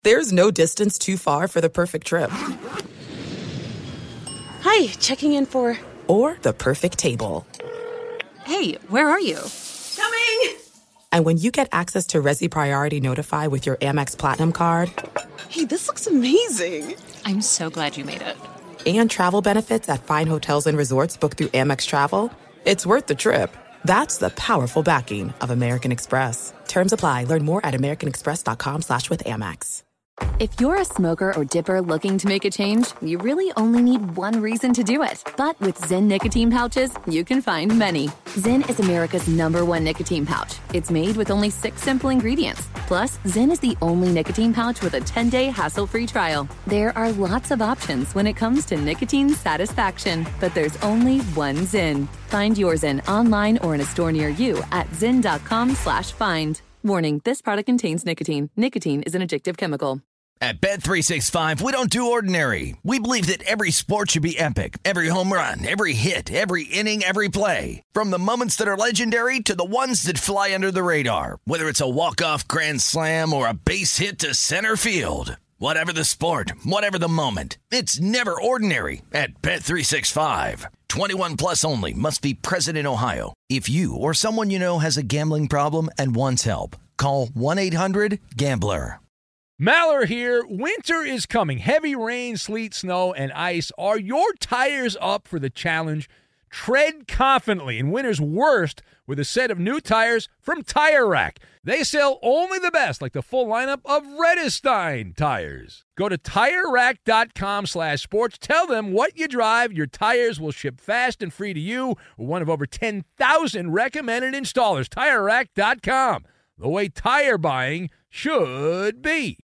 There's no distance too far for the perfect trip. Hi, checking in for... Or the perfect table. Hey, where are you? Coming! And when you get access to Resi Priority Notify with your Amex Platinum card... Hey, this looks amazing. I'm so glad you made it. And travel benefits at fine hotels and resorts booked through Amex Travel, it's worth the trip. That's the powerful backing of American Express. Terms apply. Learn more at americanexpress.com/withAmex. If you're a smoker or dipper looking to make a change, you really only need one reason to do it. But with Zyn nicotine pouches, you can find many. Zyn is America's #1 nicotine pouch. It's made with only 6 simple ingredients. Plus, Zyn is the only nicotine pouch with a 10-day hassle-free trial. There are lots of options when it comes to nicotine satisfaction, but there's only one Zyn. Find your Zyn online or in a store near you at zyn.com/find. Warning, this product contains nicotine. Nicotine is an addictive chemical. At Bet365, we don't do ordinary. We believe that every sport should be epic. Every home run, every hit, every inning, every play. From the moments that are legendary to the ones that fly under the radar. Whether it's a walk-off grand slam or a base hit to center field. Whatever the sport, whatever the moment. It's never ordinary at Bet365. 21 plus only. Must be present in Ohio. If you or someone you know has a gambling problem and wants help, call 1-800-GAMBLER. Maller here. Winter is coming. Heavy rain, sleet, snow, and ice. Are your tires up for the challenge? Tread confidently in winter's worst with a set of new tires from Tire Rack. They sell only the best, like the full lineup of Redestein tires. Go to TireRack.com/sports. Tell them what you drive. Your tires will ship fast and free to you. We're one of over 10,000 recommended installers. TireRack.com. The way tire buying should be.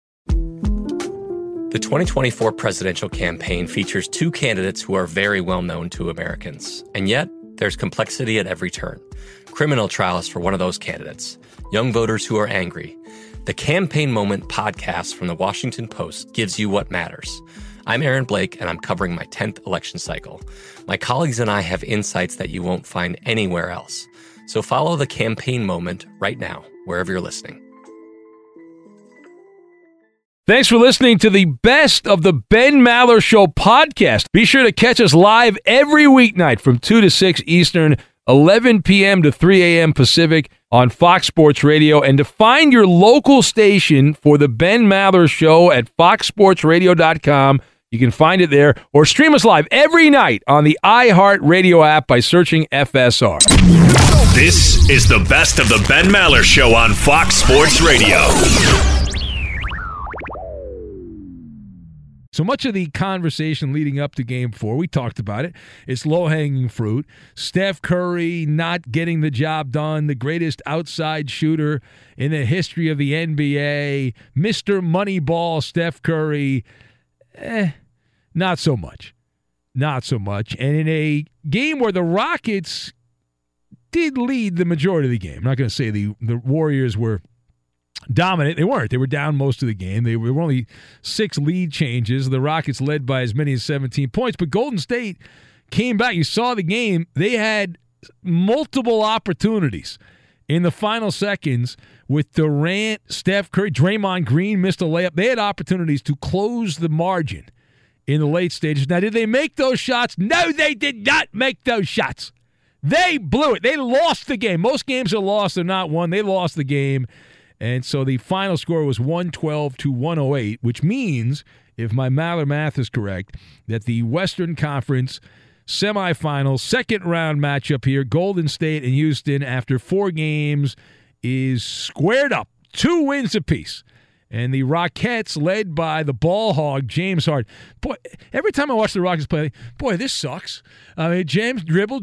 The 2024 presidential campaign features 2 candidates who are very well known to Americans. And yet, there's complexity at every turn. Criminal trials for one of those candidates. Young voters who are angry. The Campaign Moment podcast from the Washington Post gives you what matters. I'm Aaron Blake, and I'm covering my 10th election cycle. My colleagues and I have insights that you won't find anywhere else. So follow The Campaign Moment right now, wherever you're listening. Thanks for listening to the Best of the Ben Maller Show podcast. Be sure to catch us live every weeknight from 2 to 6 Eastern, 11 p.m. to 3 a.m. Pacific on Fox Sports Radio. And to find your local station for the Ben Maller Show at foxsportsradio.com, you can find it there, or stream us live every night on the iHeartRadio app by searching FSR. This is the Best of the Ben Maller Show on Fox Sports Radio. So much of the conversation leading up to Game 4, we talked about it. It's low-hanging fruit. Steph Curry not getting the job done, the greatest outside shooter in the history of the NBA, Mr. Moneyball Steph Curry. Not so much. Not so much. And in a game where the Rockets did lead the majority of the game, I'm not going to say the Warriors were dominant. They weren't. They were down most of the game. They were only 6 lead changes. The Rockets led by as many as 17 points. But Golden State came back. You saw the game. They had multiple opportunities in the final seconds with Durant, Steph Curry, Draymond Green missed a layup. They had opportunities to close the margin in the late stages. Now, did they make those shots? No, they did not make those shots. They blew it. They lost the game. Most games are lost. They're not won. They lost the game. And so the final score was 112-108, which means, if my Maller math is correct, that the Western Conference semifinal, second-round matchup here, Golden State and Houston, after 4 games, is squared up, 2 wins apiece. And the Rockets, led by the ball hog, James Harden. Boy, every time I watch the Rockets play, boy, this sucks. I mean, James dribble.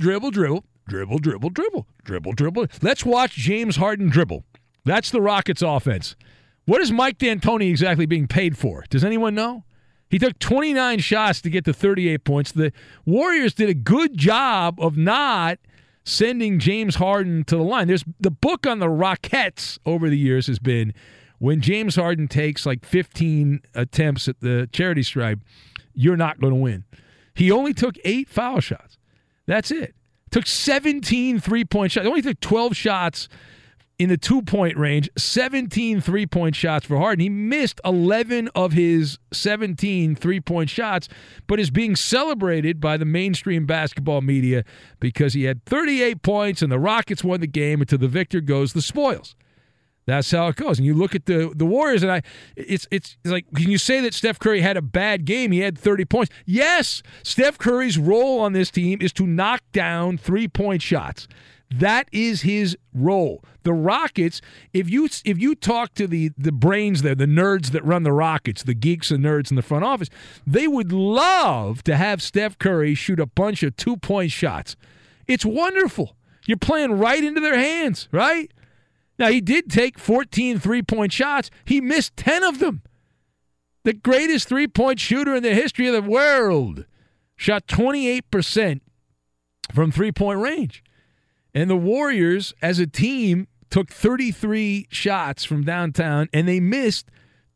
Let's watch James Harden dribble. That's the Rockets' offense. What is Mike D'Antoni exactly being paid for? Does anyone know? He took 29 shots to get to 38 points. The Warriors did a good job of not sending James Harden to the line. There's the book on the Rockets over the years has been when James Harden takes like 15 attempts at the charity stripe, you're not going to win. He only took 8 foul shots. That's it. Took 17 three-point shots. He only took 12 shots in the 2-point range, 17 3-point shots for Harden. He missed 11 of his 17 3-point shots, but is being celebrated by the mainstream basketball media because he had 38 points and the Rockets won the game, and to the victor goes the spoils. That's how it goes. And you look at the Warriors, and it's like, can you say that Steph Curry had a bad game? He had 30 points. Yes, Steph Curry's role on this team is to knock down 3-point shots. That is his role. The Rockets, if you talk to the brains there, the nerds that run the Rockets, the geeks and nerds in the front office, they would love to have Steph Curry shoot a bunch of 2-point shots. It's wonderful. You're playing right into their hands, right? Now, he did take 14 3-point shots. He missed 10 of them. The greatest 3-point shooter in the history of the world shot 28% from 3-point range. And the Warriors, as a team, took 33 shots from downtown, and they missed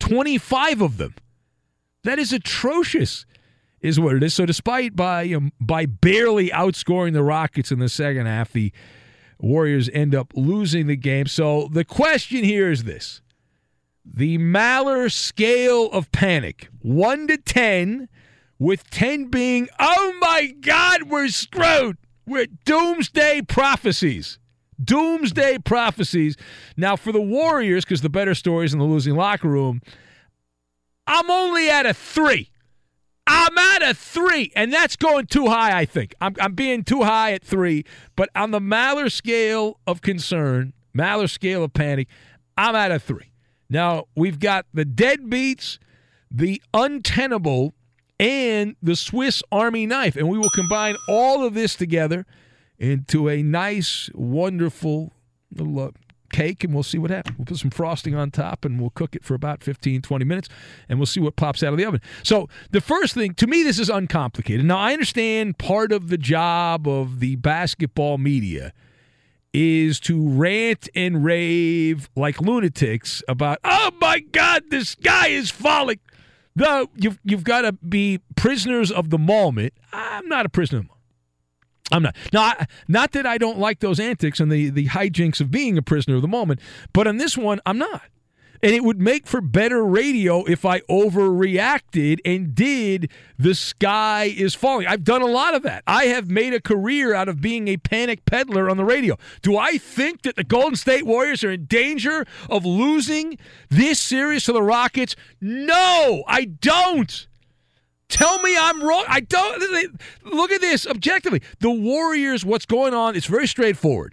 25 of them. That is atrocious, is what it is. So despite by barely outscoring the Rockets in the second half, the Warriors end up losing the game. So the question here is this. The Maller scale of panic, 1 to 10, with 10 being, oh my God, we're screwed. We're doomsday prophecies. Doomsday prophecies. Now for the Warriors, because the better story is in the losing locker room, I'm only at a 3. I'm at a 3, and that's going too high, I think. I'm being too high at 3, but on the Maller scale of concern, Maller scale of panic, I'm at a 3. Now, we've got the deadbeats, the untenable, and the Swiss Army knife, and we will combine all of this together into a nice, wonderful little cake, and we'll see what happens. We'll put some frosting on top, and we'll cook it for about 15, 20 minutes, and we'll see what pops out of the oven. So the first thing, to me, this is uncomplicated. Now, I understand part of the job of the basketball media is to rant and rave like lunatics about, oh, my God, the sky is falling. You've got to be prisoners of the moment. I'm not a prisoner of the moment. I'm not. Now, not that I don't like those antics and the hijinks of being a prisoner of the moment, but on this one, I'm not. And it would make for better radio if I overreacted and did the sky is falling. I've done a lot of that. I have made a career out of being a panic peddler on the radio. Do I think that the Golden State Warriors are in danger of losing this series to the Rockets? No, I don't. Tell me I'm wrong. I don't. Look at this objectively. The Warriors, what's going on, it's very straightforward.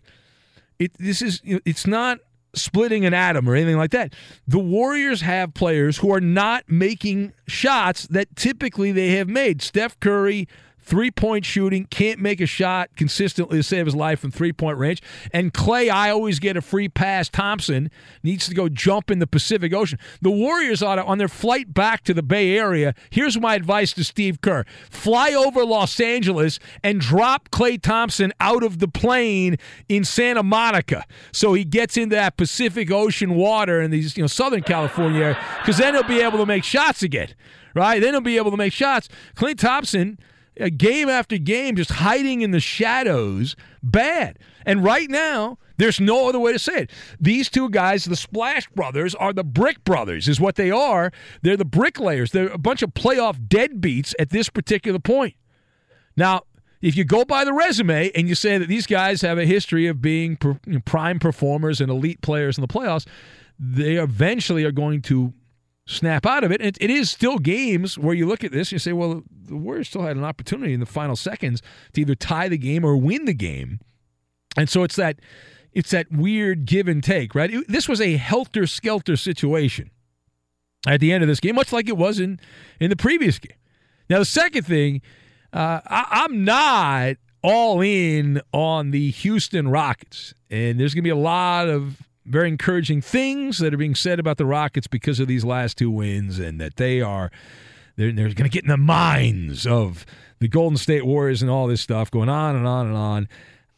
It's not splitting an atom or anything like that. The Warriors have players who are not making shots that typically they have made. Steph Curry, 3-point shooting, can't make a shot consistently to save his life from 3-point range. And Clay, I always get a free pass. Thompson needs to go jump in the Pacific Ocean. The Warriors ought to, on their flight back to the Bay Area, here's my advice to Steve Kerr. Fly over Los Angeles and drop Clay Thompson out of the plane in Santa Monica so he gets into that Pacific Ocean water in these, Southern California area, because then he'll be able to make shots again, right? Then he'll be able to make shots. Clay Thompson, game after game, just hiding in the shadows, bad. And right now, there's no other way to say it. These two guys, the Splash Brothers, are the Brick Brothers, is what they are. They're the bricklayers. They're a bunch of playoff deadbeats at this particular point. Now, if you go by the resume and you say that these guys have a history of being prime performers and elite players in the playoffs, they eventually are going to snap out of it. And it is still games where you look at this and you say, well, the Warriors still had an opportunity in the final seconds to either tie the game or win the game. And so it's that weird give and take, right? This was a helter-skelter situation at the end of this game, much like it was in the previous game. Now, the second thing, I'm not all in on the Houston Rockets. And there's going to be a lot of very encouraging things that are being said about the Rockets because of these last 2 wins, and that they're going to get in the minds of the Golden State Warriors and all this stuff going on and on and on.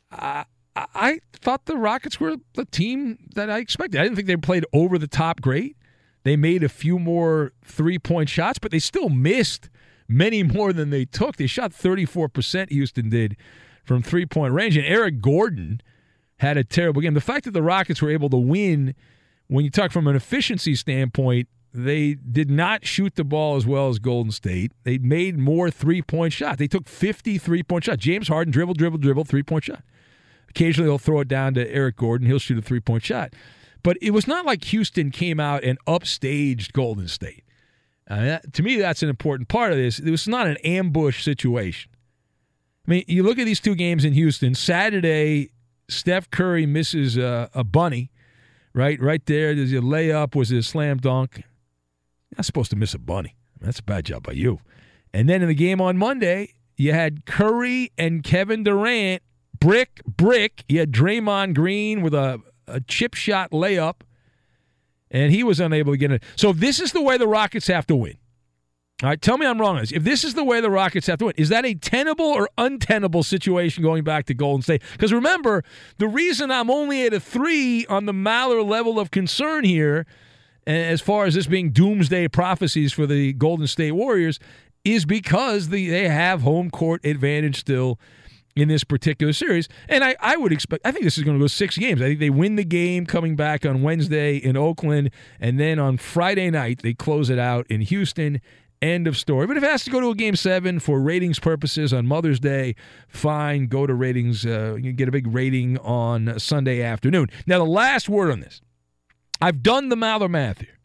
I thought the Rockets were the team that I expected. I didn't think they played over the top great. They made a few more 3-point shots, but they still missed many more than they took. They shot 34%, Houston did, from 3-point range. And Eric Gordon, had a terrible game. The fact that the Rockets were able to win, when you talk from an efficiency standpoint, they did not shoot the ball as well as Golden State. They made more three-point shots. They took 50 three-point shots. James Harden dribble, three-point shot. Occasionally they'll throw it down to Eric Gordon. He'll shoot a three-point shot. But it was not like Houston came out and upstaged Golden State. To me, that's an important part of this. It was not an ambush situation. I mean, you look at these two games in Houston. Saturday, Steph Curry misses a bunny, right there. There's a layup, was it a slam dunk? You're not supposed to miss a bunny. That's a bad job by you. And then in the game on Monday, you had Curry and Kevin Durant, brick. You had Draymond Green with a chip shot layup, and he was unable to get it. So if this is the way the Rockets have to win, all right, tell me I'm wrong on this. If this is the way the Rockets have to win, is that a tenable or untenable situation going back to Golden State? Because remember, the reason I'm only at a 3 on the Maller level of concern here, as far as this being doomsday prophecies for the Golden State Warriors, is because they have home court advantage still in this particular series. And I would expect, I think this is going to go 6 games. I think they win the game coming back on Wednesday in Oakland, and then on Friday night they close it out in Houston. End of story. But if it has to go to a Game 7 for ratings purposes on Mother's Day, fine, go to ratings. You can get a big rating on Sunday afternoon. Now, the last word on this. I've done the Maller math here.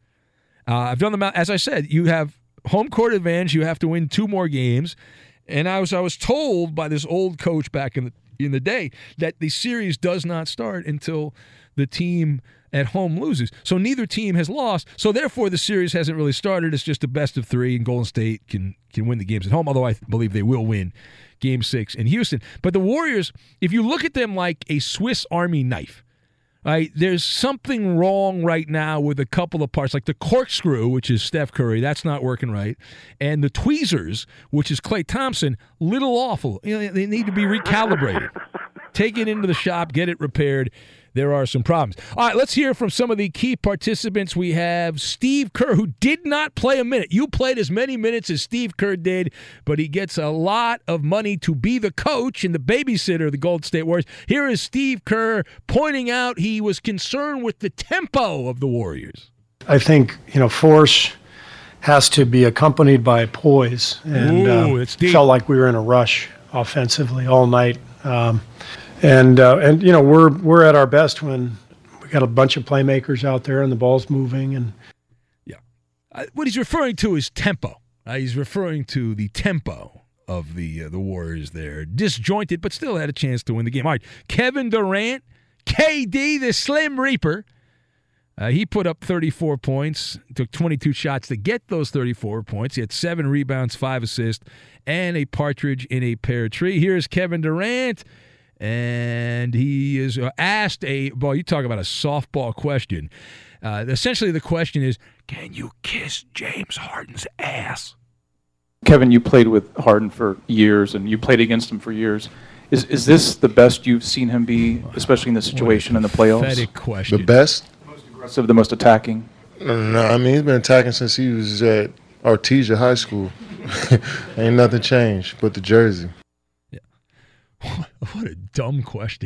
As I said, you have home court advantage. You have to win 2 more games. And I was told by this old coach back in the day that the series does not start until the team at home loses. So neither team has lost. So therefore, the series hasn't really started. It's just a best of 3, and Golden State can win the games at home, although I believe they will win Game 6 in Houston. But the Warriors, if you look at them like a Swiss Army knife, right, there's something wrong right now with a couple of parts, like the corkscrew, which is Steph Curry, that's not working right, and the tweezers, which is Klay Thompson, little awful. They need to be recalibrated. Take it into the shop, get it repaired. There are some problems. All right, let's hear from some of the key participants. We have Steve Kerr, who did not play a minute. You played as many minutes as Steve Kerr did, but he gets a lot of money to be the coach and the babysitter of the Golden State Warriors. Here is Steve Kerr pointing out he was concerned with the tempo of the Warriors. I think, force has to be accompanied by poise. And it's deep. Felt like we were in a rush offensively all night. We're at our best when we got a bunch of playmakers out there and the ball's moving. And what he's referring to is tempo. He's referring to the tempo of the Warriors there. Disjointed, but still had a chance to win the game. All right, Kevin Durant, KD, the Slim Reaper. He put up 34 points, took 22 shots to get those 34 points. He had 7 rebounds, 5 assists, and a partridge in a pear tree. Here's Kevin Durant. And he is asked you talk about a softball question. Essentially, the question is, can you kiss James Harden's ass? Kevin, you played with Harden for years, and you played against him for years. Is this the best you've seen him be, especially in this situation in the playoffs? Pathetic question. The best? The most aggressive, the most attacking? No, I mean, he's been attacking since he was at Artesia High School. Ain't nothing changed but the jersey. What a dumb question.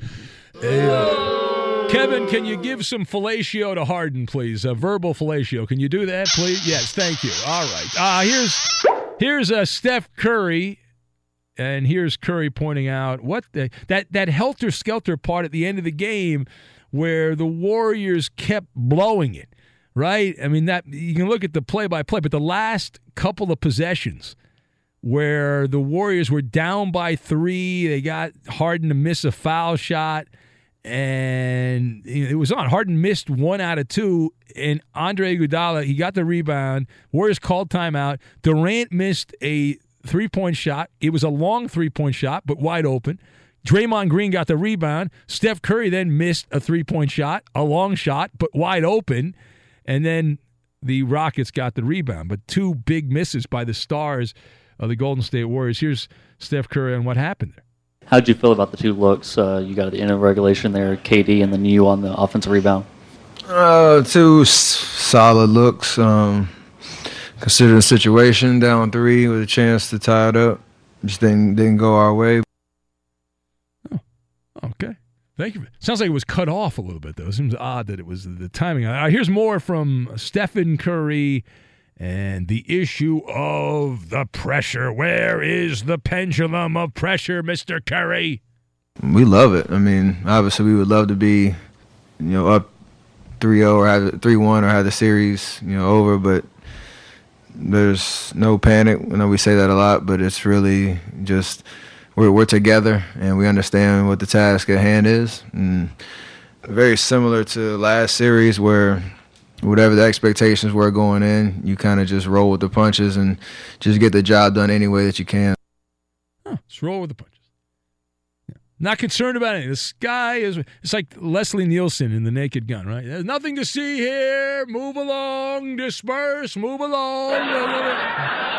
Kevin, can you give some fellatio to Harden, please? Verbal fellatio. Can you do that, please? Yes, thank you. All right. Here's Steph Curry, and here's Curry pointing out that helter-skelter part at the end of the game where the Warriors kept blowing it, right? I mean, that you can look at the play-by-play, but the last couple of possessions where the Warriors were down by 3. They got Harden to miss a foul shot, and it was on. Harden missed 1 out of 2, and Andre Iguodala, he got the rebound. Warriors called timeout. Durant missed a 3-point shot. It was a long 3-point shot, but wide open. Draymond Green got the rebound. Steph Curry then missed a 3-point shot, a long shot, but wide open, and then the Rockets got the rebound. But 2 big misses by the stars of the Golden State Warriors. Here's Steph Curry and what happened there. How did you feel about the 2 looks? You got at the end of regulation there, KD, and then you on the offensive rebound. 2 solid looks. Considering the situation, down 3 with a chance to tie it up. Just didn't go our way. Oh, okay. Thank you. Sounds like it was cut off a little bit, though. It seems odd that it was the timing. Here's more from Stephen Curry and the issue of the pressure. Where is the pendulum of pressure, Mr. Curry? We love it. I mean, obviously we would love to be, up 3-0 or have 3-1 or have the series, over, but there's no panic. I know we say that a lot, but it's really just we're together and we understand what the task at hand is. And very similar to last series where whatever the expectations were going in, you kind of just roll with the punches and just get the job done any way that you can. Just roll with the punches. Yeah. Not concerned about anything. The sky is, it's like Leslie Nielsen in The Naked Gun, right? There's nothing to see here. Move along, disperse, move along.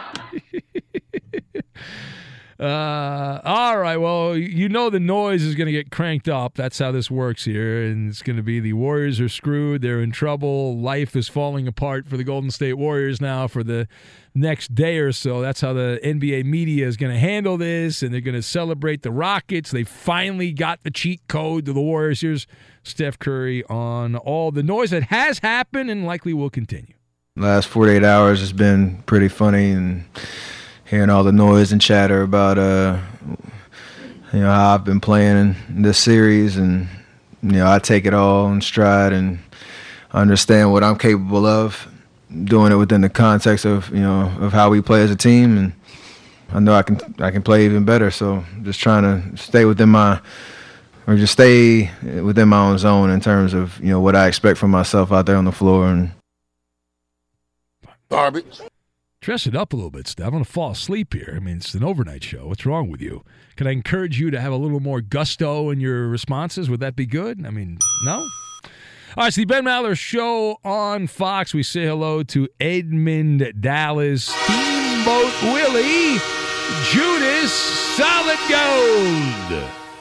All right, well, the noise is going to get cranked up. That's how this works here, and it's going to be the Warriors are screwed. They're in trouble. Life is falling apart for the Golden State Warriors now for the next day or so. That's how the NBA media is going to handle this, and they're going to celebrate the Rockets. They finally got the cheat code to the Warriors. Here's Steph Curry on all the noise that has happened and likely will continue. Last 48 hours has been pretty funny, and hearing all the noise and chatter about how I've been playing in this series, and I take it all in stride and understand what I'm capable of, doing it within the context of of how we play as a team, and I know I can play even better. So just trying to stay within my own zone in terms of what I expect from myself out there on the floor. And garbage. Dress it up a little bit, Steph. I'm going to fall asleep here. I mean, it's an overnight show. What's wrong with you? Can I encourage you to have a little more gusto in your responses? Would that be good? I mean, no? All right, it's the Ben Maller Show on Fox. We say hello to Edmund Dallas, Steamboat Willie, Judas, Solid Gold,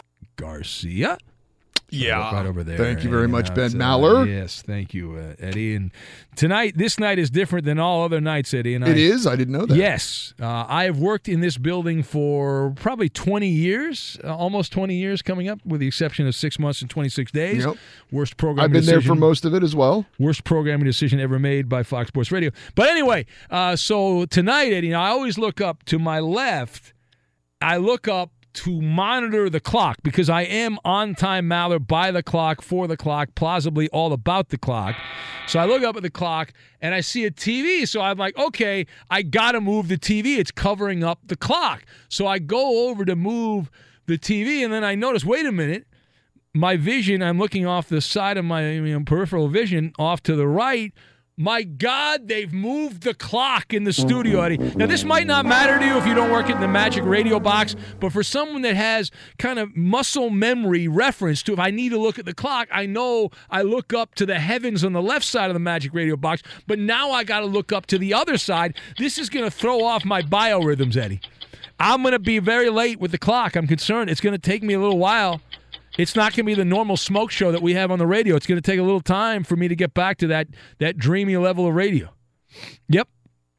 Garcia. Yeah. Right over there. Thank you very much, Ben Maller. Yes, thank you, Eddie. And this night is different than all other nights, Eddie. And it is? I didn't know that. Yes. I have worked in this building for probably 20 years, almost 20 years coming up, with the exception of 6 months and 26 days. Yep. Worst programming I've been decision. there for most of it as well. Worst programming decision ever made by Fox Sports Radio. But anyway, so tonight, Eddie, I always look up to my left. I look up to monitor the clock because I am on-time Maller, by the clock, for the clock, plausibly all about the clock. So I look up at the clock and I see a TV. So I'm like, okay, I got to move the TV. It's covering up the clock. So I go over to move the TV and then I notice, wait a minute, my vision, I'm looking off the side of my peripheral vision off to the right. My God, they've moved the clock in the studio, Eddie. Now, this might not matter to you if you don't work in the Magic Radio box, but for someone that has kind of muscle memory reference to if I need to look at the clock, I know I look up to the heavens on the left side of the Magic Radio box, but now I got to look up to the other side. This is going to throw off my biorhythms, Eddie. I'm going to be very late with the clock. I'm concerned. It's going to take me a little while. It's not going to be the normal smoke show that we have on the radio. It's going to take a little time for me to get back to that dreamy level of radio. Yep.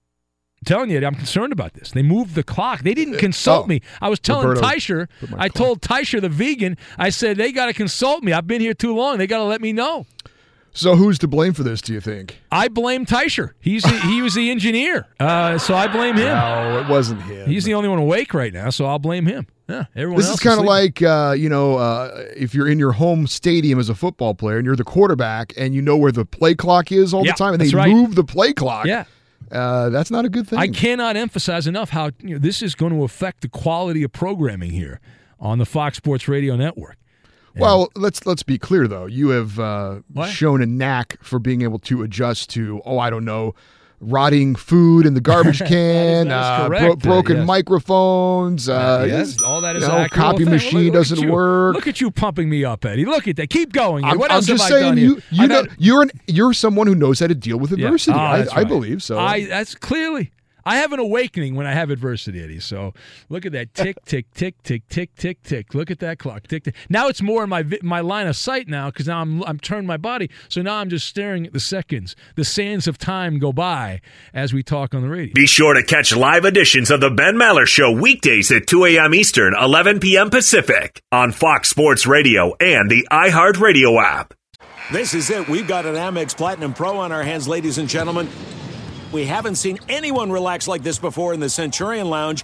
I'm telling you, I'm concerned about this. They moved the clock. They didn't consult me. I was telling Teicher, I told Teicher, the vegan, I said, they got to consult me. I've been here too long. They got to let me know. So who's to blame for this, do you think? I blame Teicher. He was the engineer, so I blame him. No, it wasn't him. He's the only one awake right now, so I'll blame him. Yeah, everyone this else is kind of like, sleeping. if you're in your home stadium as a football player and you're the quarterback and you know where the play clock is all the time and they move the play clock. Yeah. That's not a good thing. I cannot emphasize enough how this is going to affect the quality of programming here on the Fox Sports Radio Network. Well, let's be clear, though. You have shown a knack for being able to adjust to, rotting food in the garbage can, that is correct, broken microphones. Yes, all that is accurate. Copy machine doesn't work. Look at you pumping me up, Eddie. Look at that. Keep going. What I'm else just have saying, I done here? you're someone who knows how to deal with adversity. I believe so. That's clearly. I have an awakening when I have adversity, Eddie. So look at that tick, tick, tick, tick, tick, tick, tick. Look at that clock, tick, tick. Now it's more in my line of sight now because now I'm turned my body. So now I'm just staring at the seconds. The sands of time go by as we talk on the radio. Be sure to catch live editions of the Ben Maller Show weekdays at 2 a.m. Eastern, 11 p.m. Pacific on Fox Sports Radio and the iHeartRadio app. This is it. We've got an Amex Platinum Pro on our hands, ladies and gentlemen. We haven't seen anyone relax like this before in the Centurion Lounge.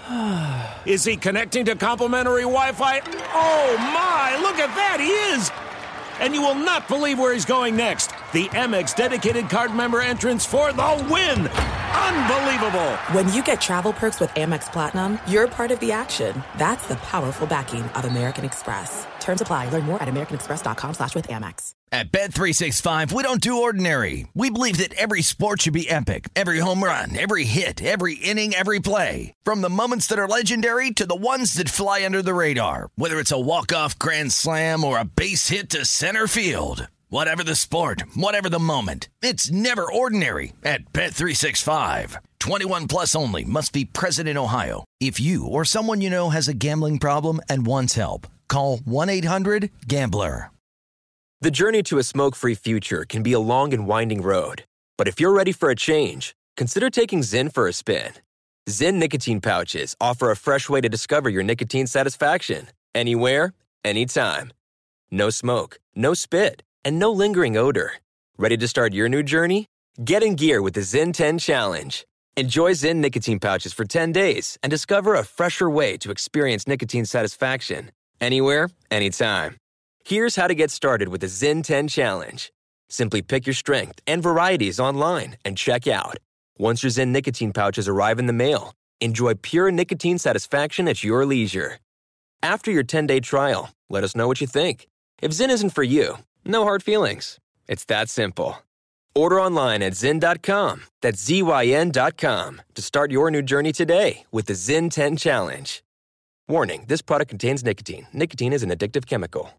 Is he connecting to complimentary Wi-Fi? Oh, my! Look at that! He is! And you will not believe where he's going next. The Amex dedicated card member entrance for the win. Unbelievable. When you get travel perks with Amex Platinum, you're part of the action. That's the powerful backing of American Express. Terms apply. Learn more at americanexpress.com/withAmex. At Bet365, we don't do ordinary. We believe that every sport should be epic. Every home run, every hit, every inning, every play. From the moments that are legendary to the ones that fly under the radar. Whether it's a walk-off grand slam or a base hit to center field. Whatever the sport, whatever the moment, it's never ordinary at Bet365. 21 plus only. Must be present in Ohio. If you or someone you know has a gambling problem and wants help, call 1-800-GAMBLER. The journey to a smoke-free future can be a long and winding road. But if you're ready for a change, consider taking Zyn for a spin. Zyn nicotine pouches offer a fresh way to discover your nicotine satisfaction. Anywhere, anytime. No smoke, no spit, and no lingering odor. Ready to start your new journey? Get in gear with the Zyn 10 Challenge. Enjoy Zyn nicotine pouches for 10 days and discover a fresher way to experience nicotine satisfaction. Anywhere, anytime. Here's how to get started with the Zyn 10 Challenge. Simply pick your strength and varieties online and check out. Once your Zyn nicotine pouches arrive in the mail, enjoy pure nicotine satisfaction at your leisure. After your 10-day trial, let us know what you think. If Zyn isn't for you, no hard feelings. It's that simple. Order online at Zyn.com, that's ZYN.com, to start your new journey today with the Zyn 10 Challenge. Warning, this product contains nicotine. Nicotine is an addictive chemical.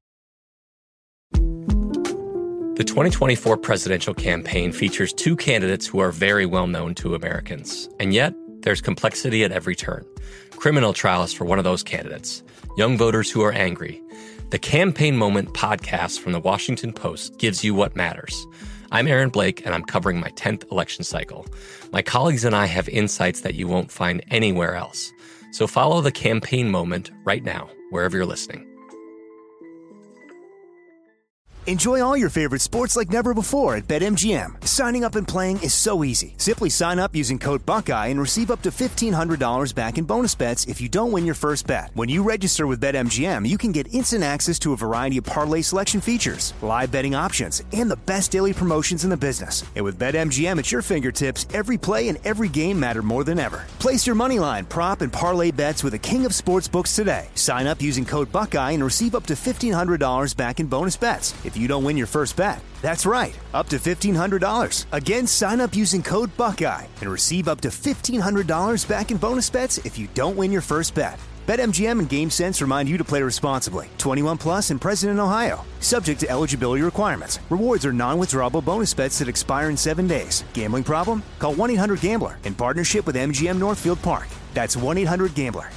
The 2024 presidential campaign features two candidates who are very well known to Americans. And yet, there's complexity at every turn. Criminal trials for one of those candidates. Young voters who are angry. The Campaign Moment podcast from the Washington Post gives you what matters. I'm Aaron Blake, and I'm covering my 10th election cycle. My colleagues and I have insights that you won't find anywhere else. So follow the Campaign Moment right now, wherever you're listening. Enjoy all your favorite sports like never before at BetMGM. Signing up and playing is so easy. Simply sign up using code Buckeye and receive up to $1,500 back in bonus bets if you don't win your first bet. When you register with BetMGM, you can get instant access to a variety of parlay selection features, live betting options, and the best daily promotions in the business. And with BetMGM at your fingertips, every play and every game matter more than ever. Place your moneyline, prop, and parlay bets with the king of sportsbooks today. Sign up using code Buckeye and receive up to $1,500 back in bonus bets if you don't win your first bet. That's right, up to $1,500. Again, sign up using code Buckeye and receive up to $1,500 back in bonus bets if you don't win your first bet. BetMGM and GameSense remind you to play responsibly. 21 plus and present in Ohio. Subject to eligibility requirements. Rewards are non-withdrawable bonus bets that expire in 7 days. Gambling problem? Call 1-800-GAMBLER in partnership with MGM Northfield Park. That's 1-800-GAMBLER.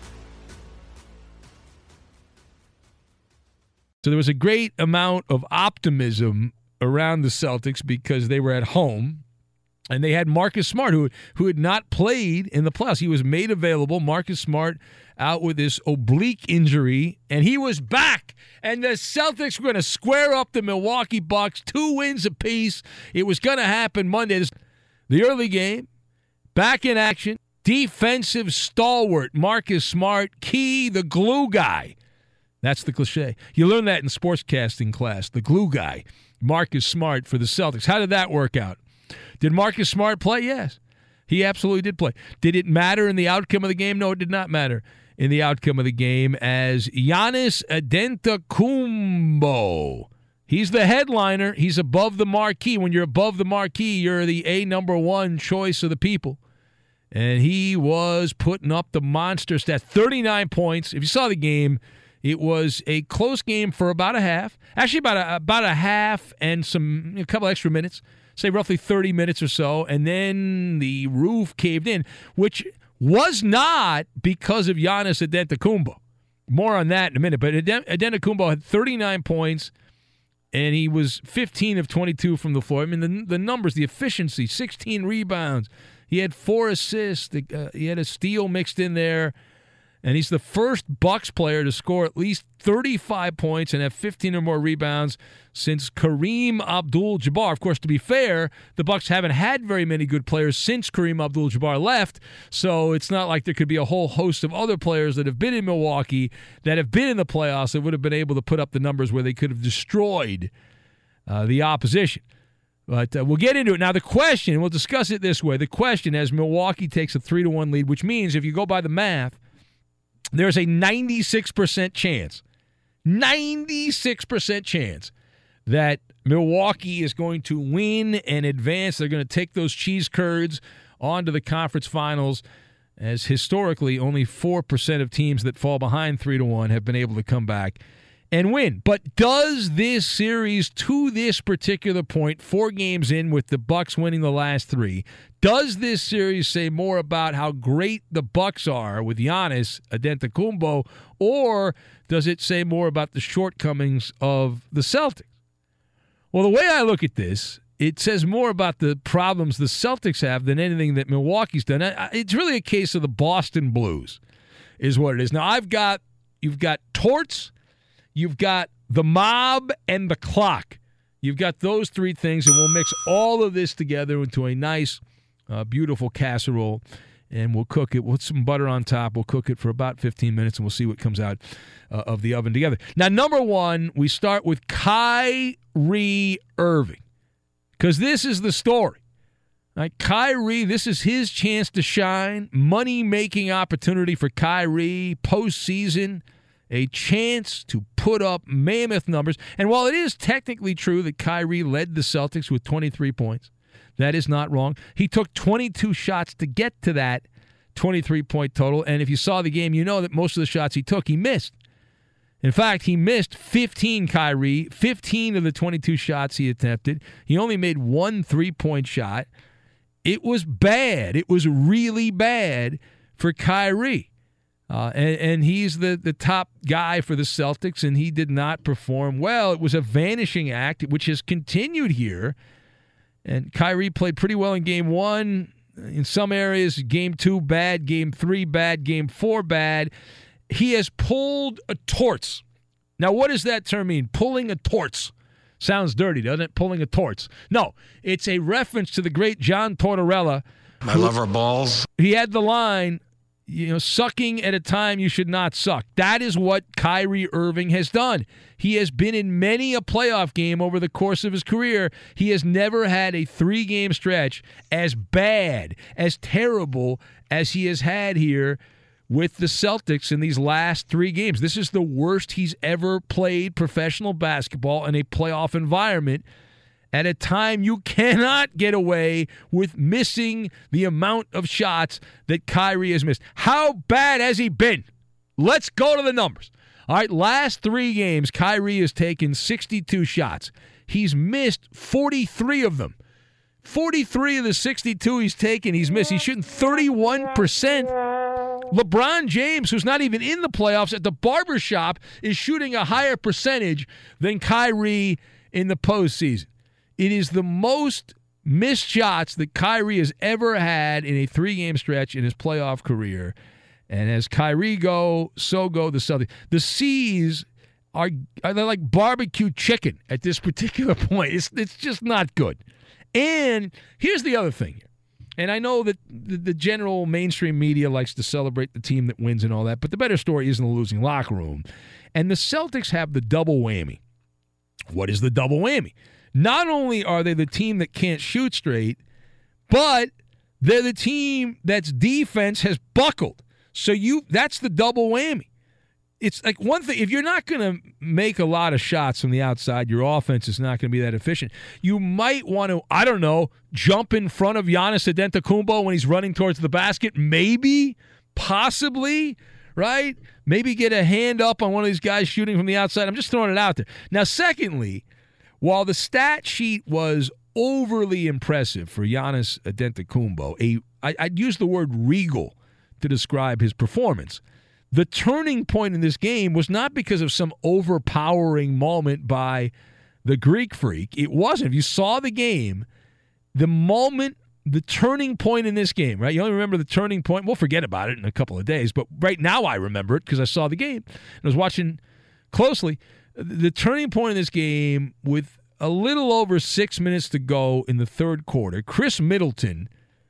So there was a great amount of optimism around the Celtics because they were at home, and they had Marcus Smart, who had not played in the playoffs. He was made available. Marcus Smart out with this oblique injury, and he was back. And the Celtics were going to square up the Milwaukee Bucks, 2 wins apiece. It was going to happen Monday. The early game, back in action, defensive stalwart Marcus Smart, key, the glue guy. That's the cliche. You learn that in sportscasting class, the glue guy, Marcus Smart for the Celtics. How did that work out? Did Marcus Smart play? Yes. He absolutely did play. Did it matter in the outcome of the game? No, it did not matter in the outcome of the game as Giannis Antetokounmpo. He's the headliner. He's above the marquee. When you're above the marquee, you're the number one choice of the people. And he was putting up the monster stat, 39 points. If you saw the game, it was a close game for about a half. Actually, about a half and a couple extra minutes. say roughly 30 minutes or so, and then the roof caved in, which was not because of Giannis Antetokounmpo. More on that in a minute. But Antetokounmpo had 39 points, and he was 15 of 22 from the floor. I mean, the numbers, the efficiency, 16 rebounds. He had 4 assists. He had a steal mixed in there. And he's the first Bucks player to score at least 35 points and have 15 or more rebounds since Kareem Abdul-Jabbar. Of course, to be fair, the Bucks haven't had very many good players since Kareem Abdul-Jabbar left, so it's not like there could be a whole host of other players that have been in Milwaukee, that have been in the playoffs, that would have been able to put up the numbers where they could have destroyed the opposition. But we'll get into it. Now, the question, we'll discuss it this way. The question, as Milwaukee takes a 3-1 lead, which means if you go by the math, there's a 96% chance that Milwaukee is going to win and advance. They're going to take those cheese curds on to the conference finals, as historically only 4% of teams that fall behind 3-1 have been able to come back and win. But does this series, to this particular point, 4 games in with the Bucks winning the last 3, does this series say more about how great the Bucks are with Giannis Antetokounmpo, or does it say more about the shortcomings of the Celtics? Well, the way I look at this, it says more about the problems the Celtics have than anything that Milwaukee's done. It's really a case of the Boston Blues is what it is. Now, you've got Torts, you've got the mob, and the clock. You've got those 3 things, and we'll mix all of this together into a nice, beautiful casserole, and we'll cook it with some butter on top. We'll cook it for about 15 minutes, and we'll see what comes out of the oven together. Now, number 1, we start with Kyrie Irving, because this is the story. Right? Kyrie, this is his chance to shine, money-making opportunity for Kyrie, postseason, a chance to put up mammoth numbers. And while it is technically true that Kyrie led the Celtics with 23 points, that is not wrong. He took 22 shots to get to that 23-point total. And if you saw the game, you know that most of the shots he took, he missed. In fact, he missed 15 of the 22 shots he attempted. He only made 1 3-point shot. It was bad. It was really bad for Kyrie. And he's the top guy for the Celtics, and he did not perform well. It was a vanishing act, which has continued here. And Kyrie played pretty well in Game 1. In some areas, Game 2 bad, Game 3 bad, Game 4 bad. He has pulled a torts. Now, what does that term mean? Pulling a torts. Sounds dirty, doesn't it? Pulling a torts. No, it's a reference to the great John Tortorella. I love our balls. He had the line, sucking at a time you should not suck. That is what Kyrie Irving has done. He has been in many a playoff game over the course of his career. He has never had a 3-game stretch as bad, as terrible as he has had here with the Celtics in these last 3 games. This is the worst he's ever played professional basketball in a playoff environment at a time you cannot get away with missing the amount of shots that Kyrie has missed. How bad has he been? Let's go to the numbers. All right, last 3 games, Kyrie has taken 62 shots. He's missed 43 of them. 43 of the 62 he's taken, he's missed. He's shooting 31%. LeBron James, who's not even in the playoffs, at the barbershop, is shooting a higher percentage than Kyrie in the postseason. It is the most missed shots that Kyrie has ever had in a 3-game stretch in his playoff career. And as Kyrie go, so go the Celtics. The C's are they're like barbecue chicken at this particular point. It's just not good. And here's the other thing here. And I know that the general mainstream media likes to celebrate the team that wins and all that, but the better story is in the losing locker room. And the Celtics have the double whammy. What is the double whammy? Not only are they the team that can't shoot straight, but they're the team that's defense has buckled. So that's the double whammy. It's like one thing, if you're not going to make a lot of shots from the outside, your offense is not going to be that efficient. You might want to, jump in front of Giannis Antetokounmpo when he's running towards the basket. Maybe, possibly, right? Maybe get a hand up on one of these guys shooting from the outside. I'm just throwing it out there. Now, secondly, while the stat sheet was overly impressive for Giannis Antetokounmpo. I'd use the word regal to describe his performance. The turning point in this game was not because of some overpowering moment by the Greek Freak. It wasn't. If you saw the game, the turning point in this game, right? You only remember the turning point. We'll forget about it in a couple of days, but right now I remember it because I saw the game. I was watching closely. The turning point in this game, with a little over 6 minutes to go in the third quarter, Chris Middleton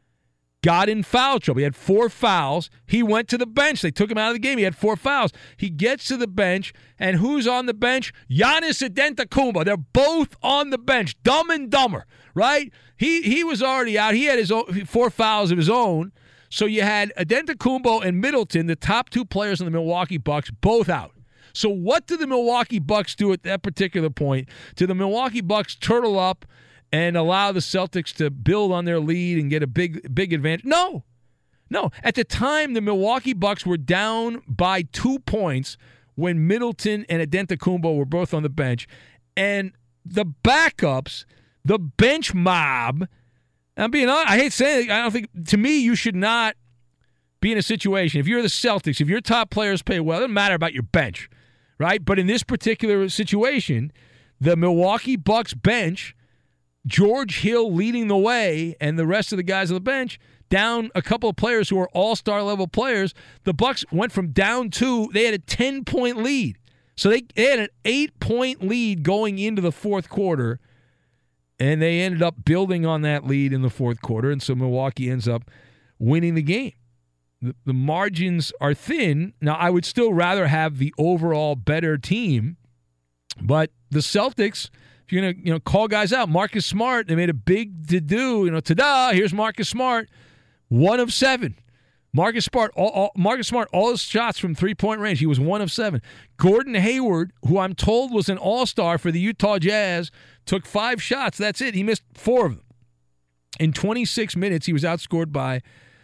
got in foul trouble. He had 4 fouls. He went to the bench. They took him out of the game. He had 4 fouls. He gets to the bench, and who's on the bench? Giannis Antetokounmpo. They're both on the bench. Dumb and Dumber, right? He was already out. He had his own 4 fouls of his own. So you had Antetokounmpo and Middleton, the top 2 players in the Milwaukee Bucks, both out. So what did the Milwaukee Bucks do at that particular point? Did the Milwaukee Bucks turtle up and allow the Celtics to build on their lead and get a big advantage? No. At the time, the Milwaukee Bucks were down by 2 points when Middleton and Antetokounmpo were both on the bench. And the backups, the bench mob, I'm being honest, I hate saying it, I don't think, to me, you should not be in a situation, if you're the Celtics, if your top players play well, it doesn't matter about your bench, right? But in this particular situation, the Milwaukee Bucks bench, George Hill leading the way, and the rest of the guys on the bench, down a couple of players who are all-star level players, the Bucks went from down 2, they had a 10-point lead. So they had an 8-point lead going into the fourth quarter, and they ended up building on that lead in the fourth quarter, and so Milwaukee ends up winning the game. The margins are thin. Now, I would still rather have the overall better team, but the Celtics, if you're going to call guys out, Marcus Smart, they made a big to-do. Ta-da, here's Marcus Smart, 1 of 7. Marcus Smart, all his shots from three-point range, he was 1 of 7. Gordon Hayward, who I'm told was an all-star for the Utah Jazz, took 5 shots. That's it. He missed 4 of them. In 26 minutes, he was outscored by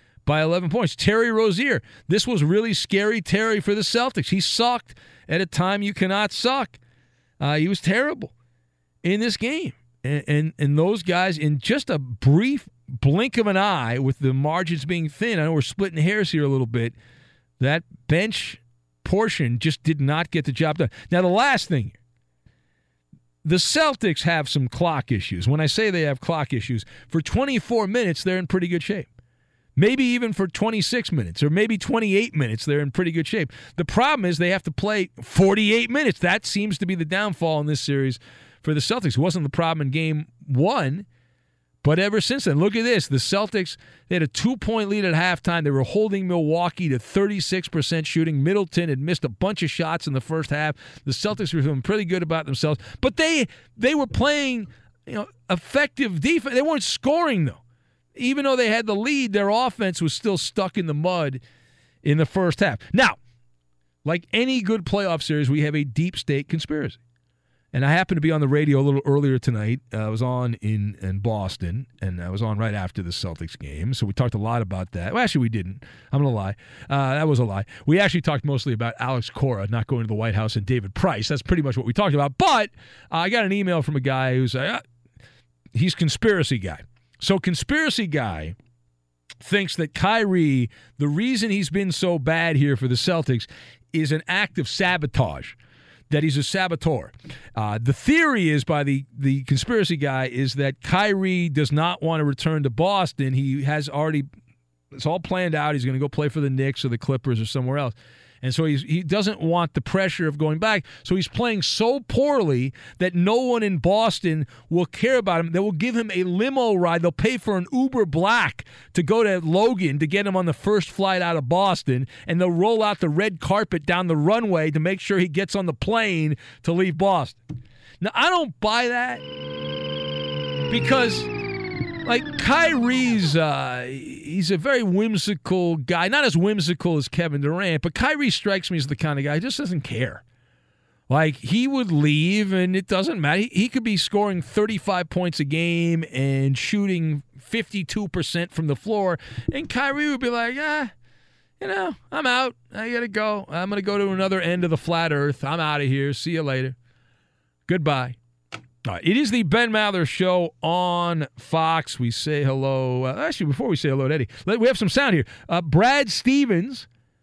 11 points. Terry Rozier, this was really scary Terry for the Celtics. He sucked at a time you cannot suck. He was terrible in this game. And those guys, in just a brief blink of an eye, with the margins being thin, I know we're splitting hairs here a little bit, that bench portion just did not get the job done. Now, the last thing, the Celtics have some clock issues. When I say they have clock issues, for 24 minutes, they're in pretty good shape. Maybe even for 26 minutes or maybe 28 minutes, they're in pretty good shape. The problem is they have to play 48 minutes. That seems to be the downfall in this series for the Celtics. It wasn't the problem in Game 1, but ever since then. Look at this. The Celtics, they had a 2-point lead at halftime. They were holding Milwaukee to 36% shooting. Middleton had missed a bunch of shots in the first half. The Celtics were feeling pretty good about themselves. But they were playing effective defense. They weren't scoring, though. Even though they had the lead, their offense was still stuck in the mud in the first half. Now, like any good playoff series, we have a deep state conspiracy. And I happened to be on the radio a little earlier tonight. I was on in Boston, and I was on right after the Celtics game. So we talked a lot about that. Well, actually, we didn't. I'm going to lie. That was a lie. We actually talked mostly about Alex Cora not going to the White House and David Price. That's pretty much what we talked about. But I got an email from a guy who's he's conspiracy guy. So conspiracy guy thinks that Kyrie, the reason he's been so bad here for the Celtics, is an act of sabotage, that he's a saboteur. The theory is, by the conspiracy guy, is that Kyrie does not want to return to Boston. He has already, it's all planned out. He's going to go play for the Knicks or the Clippers or somewhere else. And so he doesn't want the pressure of going back. So he's playing so poorly that no one in Boston will care about him. They will give him a limo ride. They'll pay for an Uber Black to go to Logan to get him on the first flight out of Boston. And they'll roll out the red carpet down the runway to make sure he gets on the plane to leave Boston. Now, I don't buy that because, like, Kyrie's, he's a very whimsical guy. Not as whimsical as Kevin Durant, but Kyrie strikes me as the kind of guy who just doesn't care. Like, he would leave, and it doesn't matter. He could be scoring 35 points a game and shooting 52% from the floor, and Kyrie would be like, I'm out. I got to go. I'm going to go to another end of the flat earth. I'm out of here. See you later. Goodbye. All right, it is the Ben Maller Show on Fox. We say hello. Actually, before we say hello to Eddie, we have some sound here. Brad Stevens,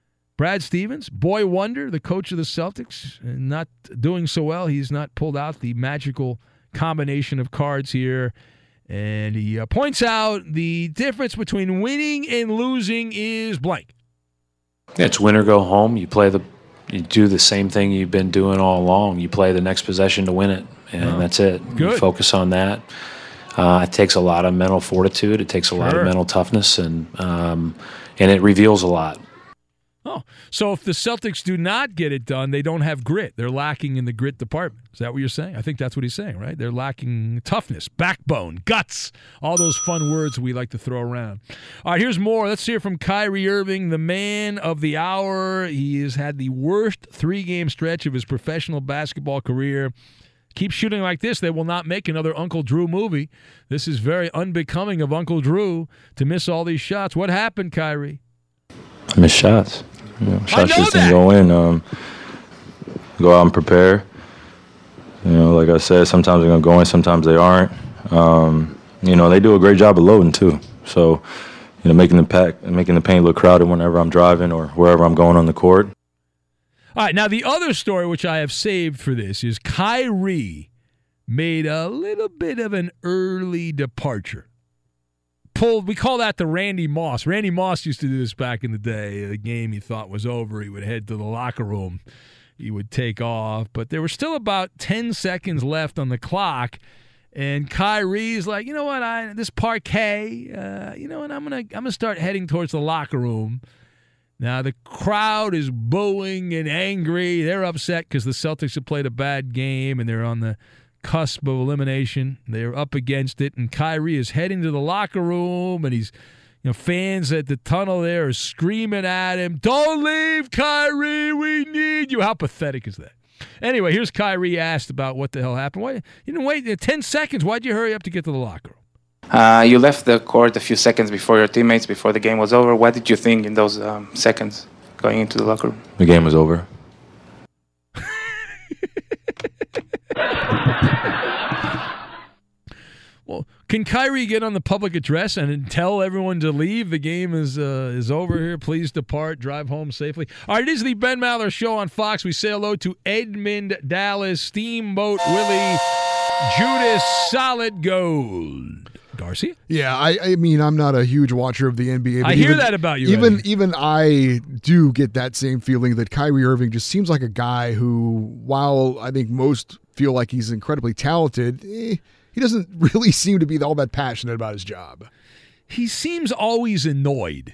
boy wonder, the coach of the Celtics, not doing so well. He's not pulled out the magical combination of cards here. And he points out the difference between winning and losing is blank. It's win or go home. You do the same thing you've been doing all along. You play the next possession to win it, and that's it. Good. You focus on that. It takes a lot of mental fortitude. It takes a lot of mental toughness, and it reveals a lot. Oh, so if the Celtics do not get it done, they don't have grit. They're lacking in the grit department. Is that what you're saying? I think that's what he's saying, right? They're lacking toughness, backbone, guts, all those fun words we like to throw around. All right, here's more. Let's hear from Kyrie Irving, the man of the hour. He has had the worst 3-game stretch of his professional basketball career. Keep shooting like this, they will not make another Uncle Drew movie. This is very unbecoming of Uncle Drew to miss all these shots. What happened, Kyrie? I miss shots. Shots just didn't go in. Go out and prepare. Like I said, sometimes they're going to go in, sometimes they aren't. They do a great job of loading, too. So, making the paint look crowded whenever I'm driving or wherever I'm going on the court. All right, now the other story which I have saved for this is Kyrie made a little bit of an early departure. We call that the Randy Moss. Randy Moss used to do this back in the day. The game he thought was over, he would head to the locker room. He would take off. But there were still about 10 seconds left on the clock. And Kyrie's like, you know what, this parquet, I'm gonna start heading towards the locker room. Now the crowd is booing and angry. They're upset because the Celtics have played a bad game and they're on the cusp of elimination. They're up against it, and Kyrie is heading to the locker room, and he's, fans at the tunnel there are screaming at him, "Don't leave, Kyrie, we need you." How pathetic is that? Anyway, here's Kyrie asked about what the hell happened. Why you didn't wait 10 seconds? Why'd you hurry up to get to the locker room? You left the court a few seconds before your teammates, before the game was over. What did you think in those seconds going into the locker room? The game was over. Well, can Kyrie get on the public address and tell everyone to leave? The game is over here. Please depart. Drive home safely. All right, it is the Ben Maller Show on Fox. We say hello to Edmund Dallas, Steamboat Willie, Judas Solid Gold. Garcia? Yeah, I mean, I'm not a huge watcher of the NBA. But I hear that about you. Even I do get that same feeling that Kyrie Irving just seems like a guy who, while I think most feel like he's incredibly talented, he doesn't really seem to be all that passionate about his job. He seems always annoyed.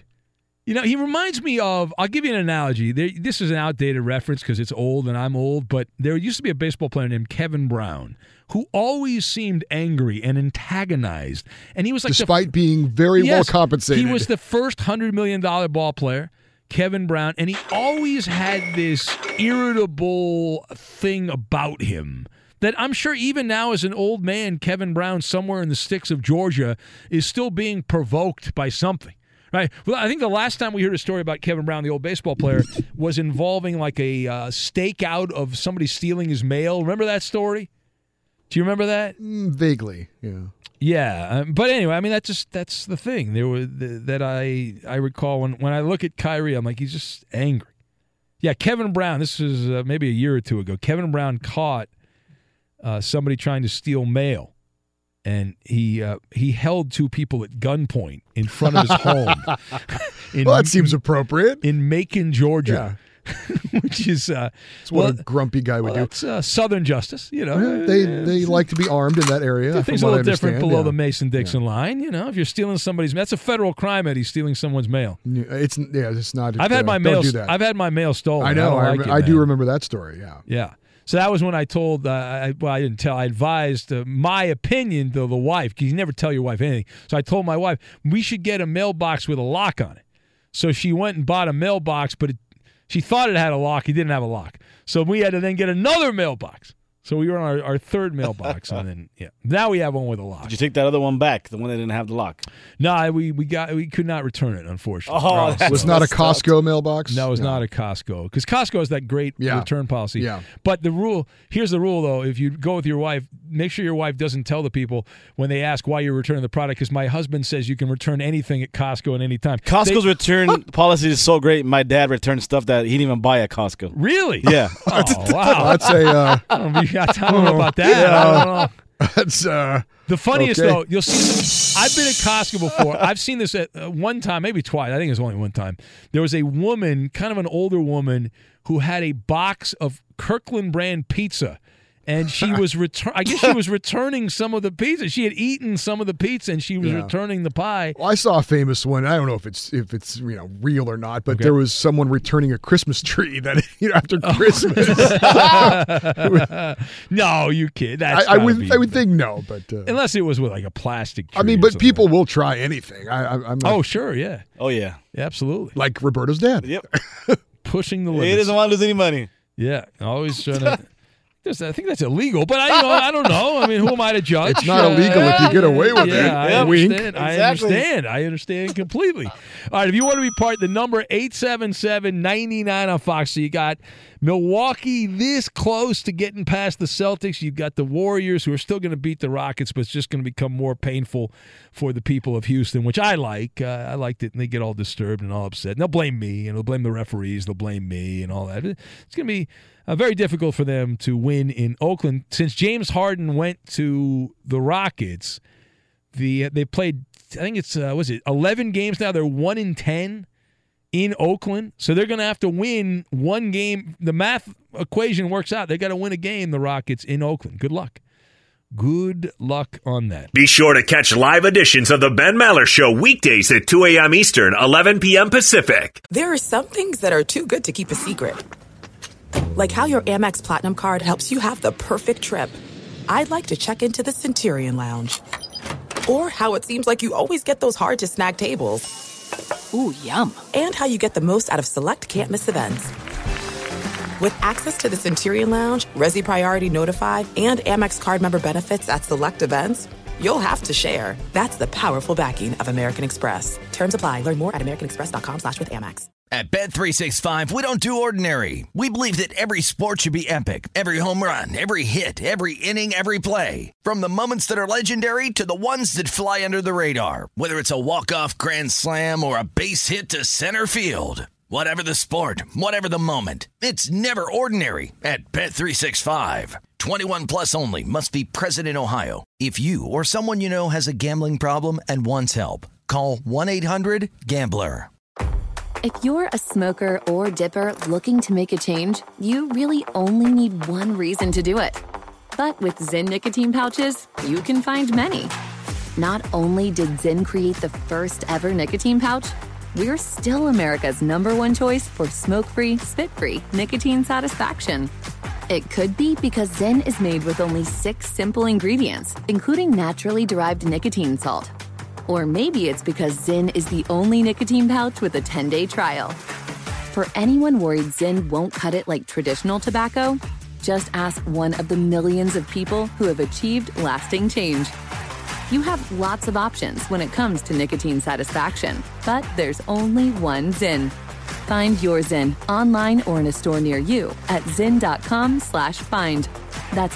He reminds me of, I'll give you an analogy. This is an outdated reference because it's old and I'm old, but there used to be a baseball player named Kevin Brown who always seemed angry and antagonized. And he was like, despite being very well compensated. He was the first $100 million ball player, Kevin Brown, and he always had this irritable thing about him that I'm sure even now as an old man, Kevin Brown, somewhere in the sticks of Georgia, is still being provoked by something. Right. Well, I think the last time we heard a story about Kevin Brown, the old baseball player, was involving like a stakeout of somebody stealing his mail. Remember that story? Do you remember that? Vaguely, yeah. Yeah, but anyway, I mean that's the thing. There were that I recall when I look at Kyrie, I'm like, he's just angry. Yeah, Kevin Brown. This is maybe a year or two ago. Kevin Brown caught somebody trying to steal mail. And he held two people at gunpoint in front of his home. Well, that seems appropriate. In Macon, Georgia. Yeah. Which is it's what a grumpy guy would do. It's Southern justice, They like to be armed in that area. Things a little different below the Mason-Dixon line. If you're stealing somebody's, that's a federal crime. Eddie stealing someone's mail. It's not. I've had my mail. Do that. I've had my mail stolen. I know. I do remember that story. Yeah. Yeah. So that was when I told, I didn't tell, I advised my opinion to the wife, because you never tell your wife anything. So I told my wife, we should get a mailbox with a lock on it. So she went and bought a mailbox, but she thought it had a lock. It didn't have a lock. So we had to then get another mailbox So we were on our third mailbox, and then now we have one with a lock. Did you take that other one back, the one that didn't have the lock? No, we could not return it, unfortunately. Oh, it was not a Costco mailbox? No, it was not a Costco, because Costco has that great return policy. Yeah. But here's the rule, though. If you go with your wife, make sure your wife doesn't tell the people when they ask why you're returning the product, because my husband says you can return anything at Costco at any time. Costco's return policy is so great. My dad returned stuff that he didn't even buy at Costco. Really? Yeah. Oh, wow. That's a... I don't know about that. Yeah. I don't know. That's the funniest okay. though. You'll see. I've been at Costco before. I've seen this at one time, maybe twice. I think it was only one time. There was a woman, kind of an older woman, who had a box of Kirkland brand pizza. And she was I guess she was returning some of the pizza. She had eaten some of the pizza, and she was returning the pie. Well, I saw a famous one. I don't know if it's real or not, but there was someone returning a Christmas tree that after Christmas. No, you kid. I would think no, but unless it was with like a plastic tree. I mean, but people will try anything. I'm not, oh sure, yeah. Oh yeah, absolutely. Like Roberto's dad. Yep. Pushing the limits. He doesn't want to lose any money. Yeah, always trying to. I think that's illegal, but I don't know. I mean, who am I to judge? It's not illegal if you get away with it. I Wink. understand. Exactly. I understand completely. All right, if you want to be part, the number 877-99 on Fox. So you got Milwaukee this close to getting past the Celtics. You've got the Warriors who are still going to beat the Rockets, but it's just going to become more painful for the people of Houston, which I like. I liked it, and they get all disturbed and all upset. And they'll blame me, and they'll blame the referees. They'll blame me and all that. It's going to be very difficult for them to win in Oakland. Since James Harden went to the Rockets, they played, I think it's 11 games now. They're 1-10 in Oakland, so they're going to have to win one game. The math equation works out. They got to win a game, the Rockets, in Oakland. Good luck. Good luck on that. Be sure to catch live editions of the Ben Maller Show weekdays at 2 a.m. Eastern, 11 p.m. Pacific. There are some things that are too good to keep a secret. Like how your Amex Platinum card helps you have the perfect trip. I'd like to check into the Centurion Lounge. Or how it seems like you always get those hard-to-snag tables. Ooh, yum. And how you get the most out of select can't-miss events. With access to the Centurion Lounge, Resi Priority Notified, and Amex card member benefits at select events, you'll have to share. That's the powerful backing of American Express. Terms apply. Learn more at americanexpress.com/withAmex. At Bet365, we don't do ordinary. We believe that every sport should be epic. Every home run, every hit, every inning, every play. From the moments that are legendary to the ones that fly under the radar. Whether it's a walk-off grand slam or a base hit to center field. Whatever the sport, whatever the moment. It's never ordinary at Bet365. 21 plus only. Must be present in Ohio. If you or someone you know has a gambling problem and wants help, call 1-800-GAMBLER. If you're a smoker or dipper looking to make a change, you really only need one reason to do it. But with Zyn nicotine pouches, you can find many. Not only did Zyn create the first ever nicotine pouch, we're still America's #1 choice for smoke-free, spit-free nicotine satisfaction. It could be because Zyn is made with only 6 simple ingredients, including naturally derived nicotine salt. Or maybe it's because Zyn is the only nicotine pouch with a 10-day trial. For anyone worried Zyn won't cut it like traditional tobacco, just ask one of the millions of people who have achieved lasting change. You have lots of options when it comes to nicotine satisfaction, but there's only one Zyn. Find your Zyn online or in a store near you at zyn.com/find. That's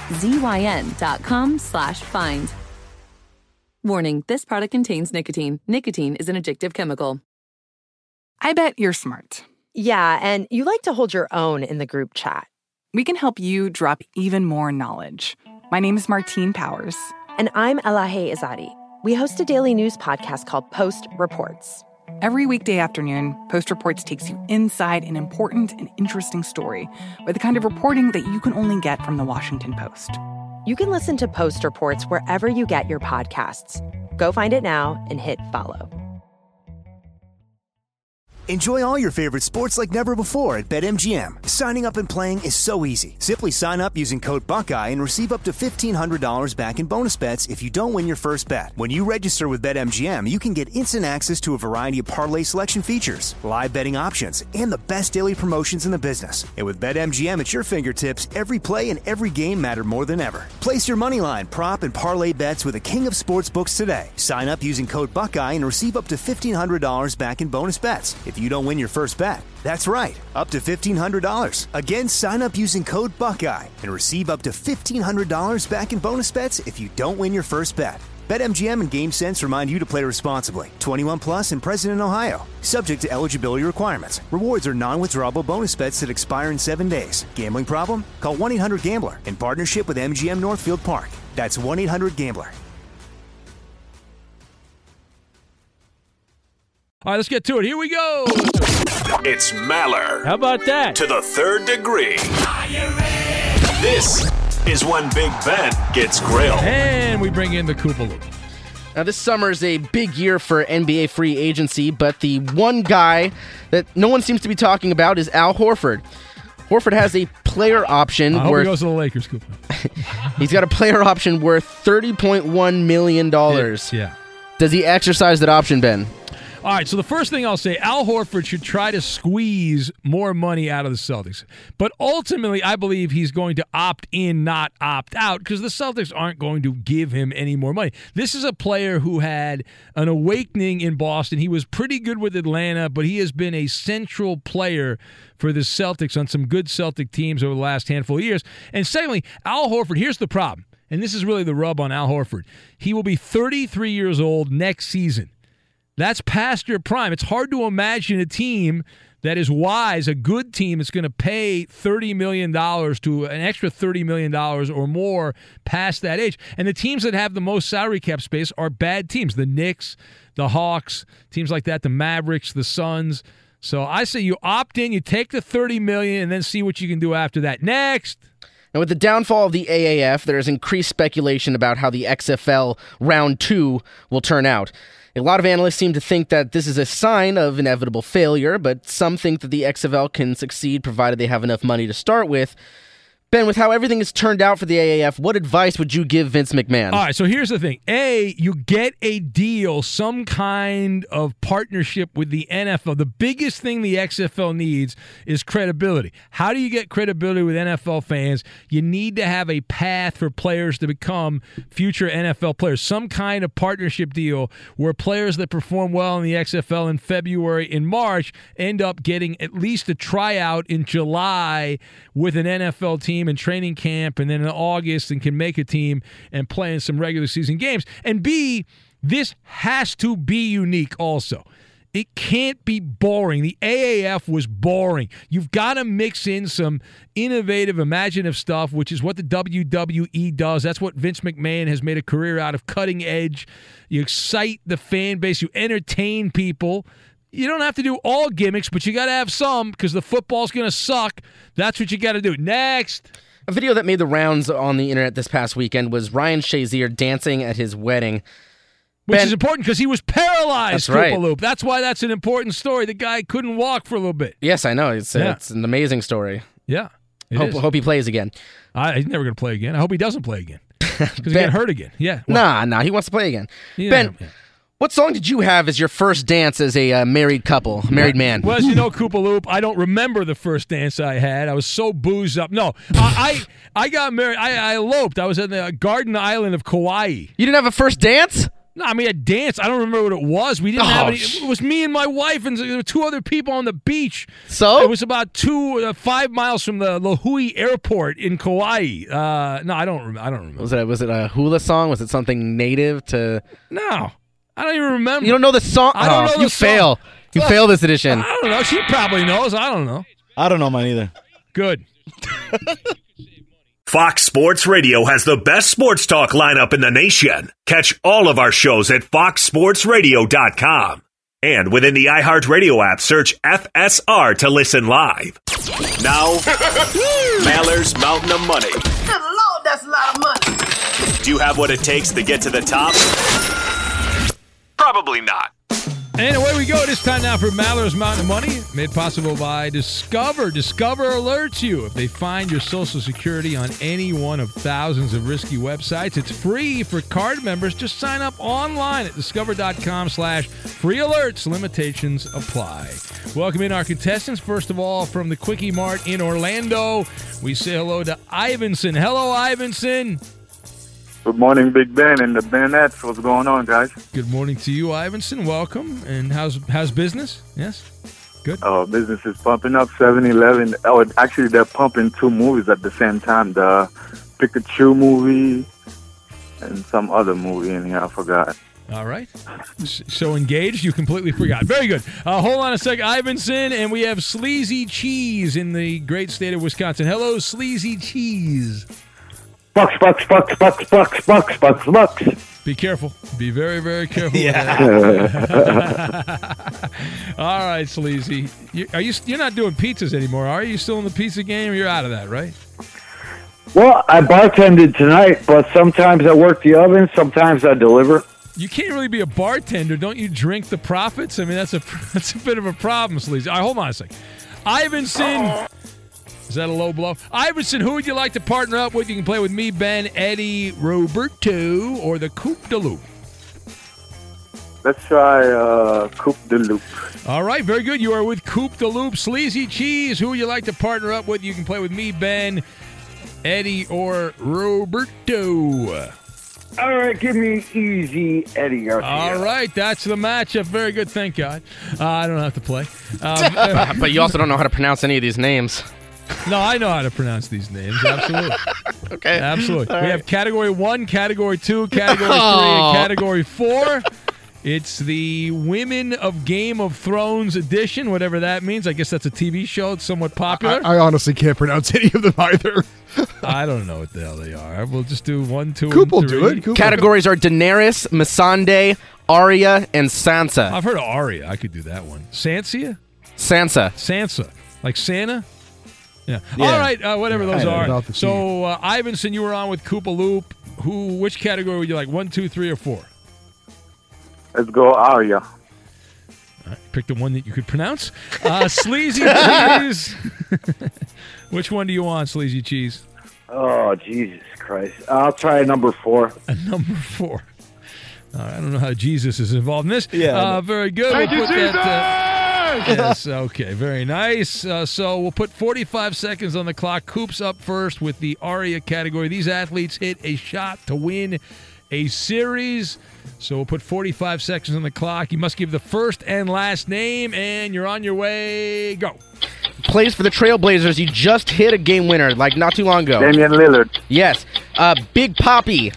ZYN.com/find. Warning, this product contains nicotine. Nicotine is an addictive chemical. I bet you're smart. Yeah, and you like to hold your own in the group chat. We can help you drop even more knowledge. My name is Martine Powers. And I'm Elahe Izadi. We host a daily news podcast called Post Reports. Every weekday afternoon, Post Reports takes you inside an important and interesting story with the kind of reporting that you can only get from the Washington Post. You can listen to Post Reports wherever you get your podcasts. Go find it now and hit follow. Enjoy all your favorite sports like never before at BetMGM. Signing up and playing is so easy. Simply sign up using code Buckeye and receive up to $1,500 back in bonus bets if you don't win your first bet. When you register with BetMGM, you can get instant access to a variety of parlay selection features, live betting options, and the best daily promotions in the business. And with BetMGM at your fingertips, every play and every game matter more than ever. Place your moneyline, prop, and parlay bets with the king of sportsbooks today. Sign up using code Buckeye and receive up to $1,500 back in bonus bets if you don't win your first bet. That's right, up to $1,500. Again, sign up using code Buckeye and receive up to $1,500 back in bonus bets if you don't win your first bet. BetMGM and GameSense remind you to play responsibly. 21 plus and present in Ohio. Subject to eligibility requirements. Rewards are non-withdrawable bonus bets that expire in 7 days. Gambling problem? Call 1-800-GAMBLER in partnership with MGM Northfield Park. That's 1-800-GAMBLER. All right, let's get to it. Here we go. It's Maller. How about that? To the third degree. This is when Big Ben gets grilled. And we bring in the Koopa Loop. Now, this summer is a big year for NBA free agency, but the one guy that no one seems to be talking about is Al Horford. Horford has a player option I hope worth... he goes to the Lakers, Koopa. He's got a player option worth $30.1 million. Yeah. Does he exercise that option, Ben? All right, so the first thing I'll say, Al Horford should try to squeeze more money out of the Celtics. But ultimately, I believe he's going to opt in, not opt out, because the Celtics aren't going to give him any more money. This is a player who had an awakening in Boston. He was pretty good with Atlanta, but he has been a central player for the Celtics on some good Celtic teams over the last handful of years. And secondly, Al Horford, here's the problem, and this is really the rub on Al Horford. He will be 33 years old next season. That's past your prime. It's hard to imagine a team that is wise, a good team that's going to pay $30 million to an extra $30 million or more past that age. And the teams that have the most salary cap space are bad teams. The Knicks, the Hawks, teams like that, the Mavericks, the Suns. So I say you opt in, you take the $30 million, and then see what you can do after that. Next. Now, with the downfall of the AAF, there is increased speculation about how the XFL Round 2 will turn out. A lot of analysts seem to think that this is a sign of inevitable failure, but some think that the XFL can succeed provided they have enough money to start with. Ben, with how everything has turned out for the AAF, what advice would you give Vince McMahon? All right, so here's the thing. You get a deal, some kind of partnership with the NFL. The biggest thing the XFL needs is credibility. How do you get credibility with NFL fans? You need to have a path for players to become future NFL players. Some kind of partnership deal where players that perform well in the XFL in February and March end up getting at least a tryout in July with an NFL team in training camp, and then in August, and can make a team and play in some regular season games. And B, this has to be unique also. It can't be boring. The AAF was boring. You've got to mix in some innovative, imaginative stuff, which is what the WWE does. That's what Vince McMahon has made a career out of, cutting edge. You excite the fan base. You entertain people. You don't have to do all gimmicks, but you got to have some, because the football's going to suck. That's what you got to do. Next. A video that made the rounds on the internet this past weekend was Ryan Shazier dancing at his wedding. Which is important because he was paralyzed, That's right. Koopa Loop. That's why that's an important story. The guy couldn't walk for a little bit. Yes, I know. It's an amazing story. Yeah. Hope he plays again. He's never going to play again. I hope he doesn't play again. Because he got hurt again. Yeah. Nah, he wants to play again. Yeah, Ben, yeah. What song did you have as your first dance as a married man? Well, as you know, Koopa Loop, I don't remember the first dance I had. I was so boozed up. No, I got married. I eloped. I was at the Garden Island of Kauai. You didn't have a first dance? No, I mean, a dance. I don't remember what it was. We didn't have any. It was me and my wife, and there were two other people on the beach. So? It was about 5 miles from the Lahui Airport in Kauai. No, I don't remember. Was it a hula song? Was it something native to... No. I don't even remember. You don't know the song? I don't know the song. Fail. You fail this edition. I don't know. She probably knows. I don't know. I don't know mine either. Good. Fox Sports Radio has the best sports talk lineup in the nation. Catch all of our shows at foxsportsradio.com. And within the iHeartRadio app, search FSR to listen live. Now, Maller's Mountain of Money. Good Lord, that's a lot of money. Do you have what it takes to get to the top? Probably not. And away we go. It is time now for Maller's Mountain of Money, made possible by Discover. Discover alerts you if they find your Social Security on any one of thousands of risky websites. It's free for card members. Just sign up online at discover.com/free alerts. Limitations apply. Welcome in our contestants. First of all, from the Quickie Mart in Orlando, we say hello to Ivanson. Hello, Ivanson. Good morning, Big Ben and the Benettes. What's going on, guys? Good morning to you, Ivanson. Welcome. And how's business? Yes? Good. Oh, business is pumping up. 7-Eleven. Oh, actually, they're pumping 2 movies at the same time. The Pikachu movie and some other movie in here. I forgot. All right. So engaged, you completely forgot. Very good. Hold on a sec, Ivanson, and we have Sleazy Cheese in the great state of Wisconsin. Hello, Sleazy Cheese. Bucks. Be careful. Be very, very careful. Yeah. All right, Sleazy. You're not doing pizzas anymore, are you? You still in the pizza game? You're out of that, right? Well, I bartended tonight, but sometimes I work the oven, sometimes I deliver. You can't really be a bartender. Don't you drink the profits? I mean, that's a bit of a problem, Sleazy. All right, hold on a second. Ivanson. Is that a low blow? Iverson, who would you like to partner up with? You can play with me, Ben, Eddie, Roberto, or the Coupe de Loop. Let's try Coupe de Loop. All right, very good. You are with Coupe de Loop. Sleazy Cheese, who would you like to partner up with? You can play with me, Ben, Eddie, or Roberto. All right, give me easy Eddie Garcia. All right, that's the matchup. Very good, thank God. I don't have to play. But you also don't know how to pronounce any of these names. No, I know how to pronounce these names. Absolutely. Okay. Absolutely. All We right. have Category 1, Category 2, Category 3, and Category 4. It's the Women of Game of Thrones edition, whatever that means. I guess that's a TV show. It's somewhat popular. I honestly can't pronounce any of them either. I don't know what the hell they are. We'll just do 1, 2, Coop will and 3. do it. Coop Categories are Daenerys, Missandei, Arya, and Sansa. I've heard of Arya. I could do that one. Sansa? Sansa. Like Santa? Yeah. Yeah. All right, whatever those are. about the So, Ivanson, you were on with Koopa Loop. Which category would you like? 1, 2, 3, or 4? Let's go Arya. All right, pick the one that you could pronounce. Sleazy Cheese. Which one do you want, Sleazy Cheese? Oh, Jesus Christ. I'll try number 4. Number 4. I don't know how Jesus is involved in this. Yeah. Very good. Thank We'll you, put Jesus! yes, okay. Very nice. So we'll put 45 seconds on the clock. Coop's up first with the Arya category. These athletes hit a shot to win a series. So we'll put 45 seconds on the clock. You must give the first and last name, and you're on your way. Go. Plays for the Trailblazers. You just hit a game winner like not too long ago. Damian Lillard. Yes. Big Poppy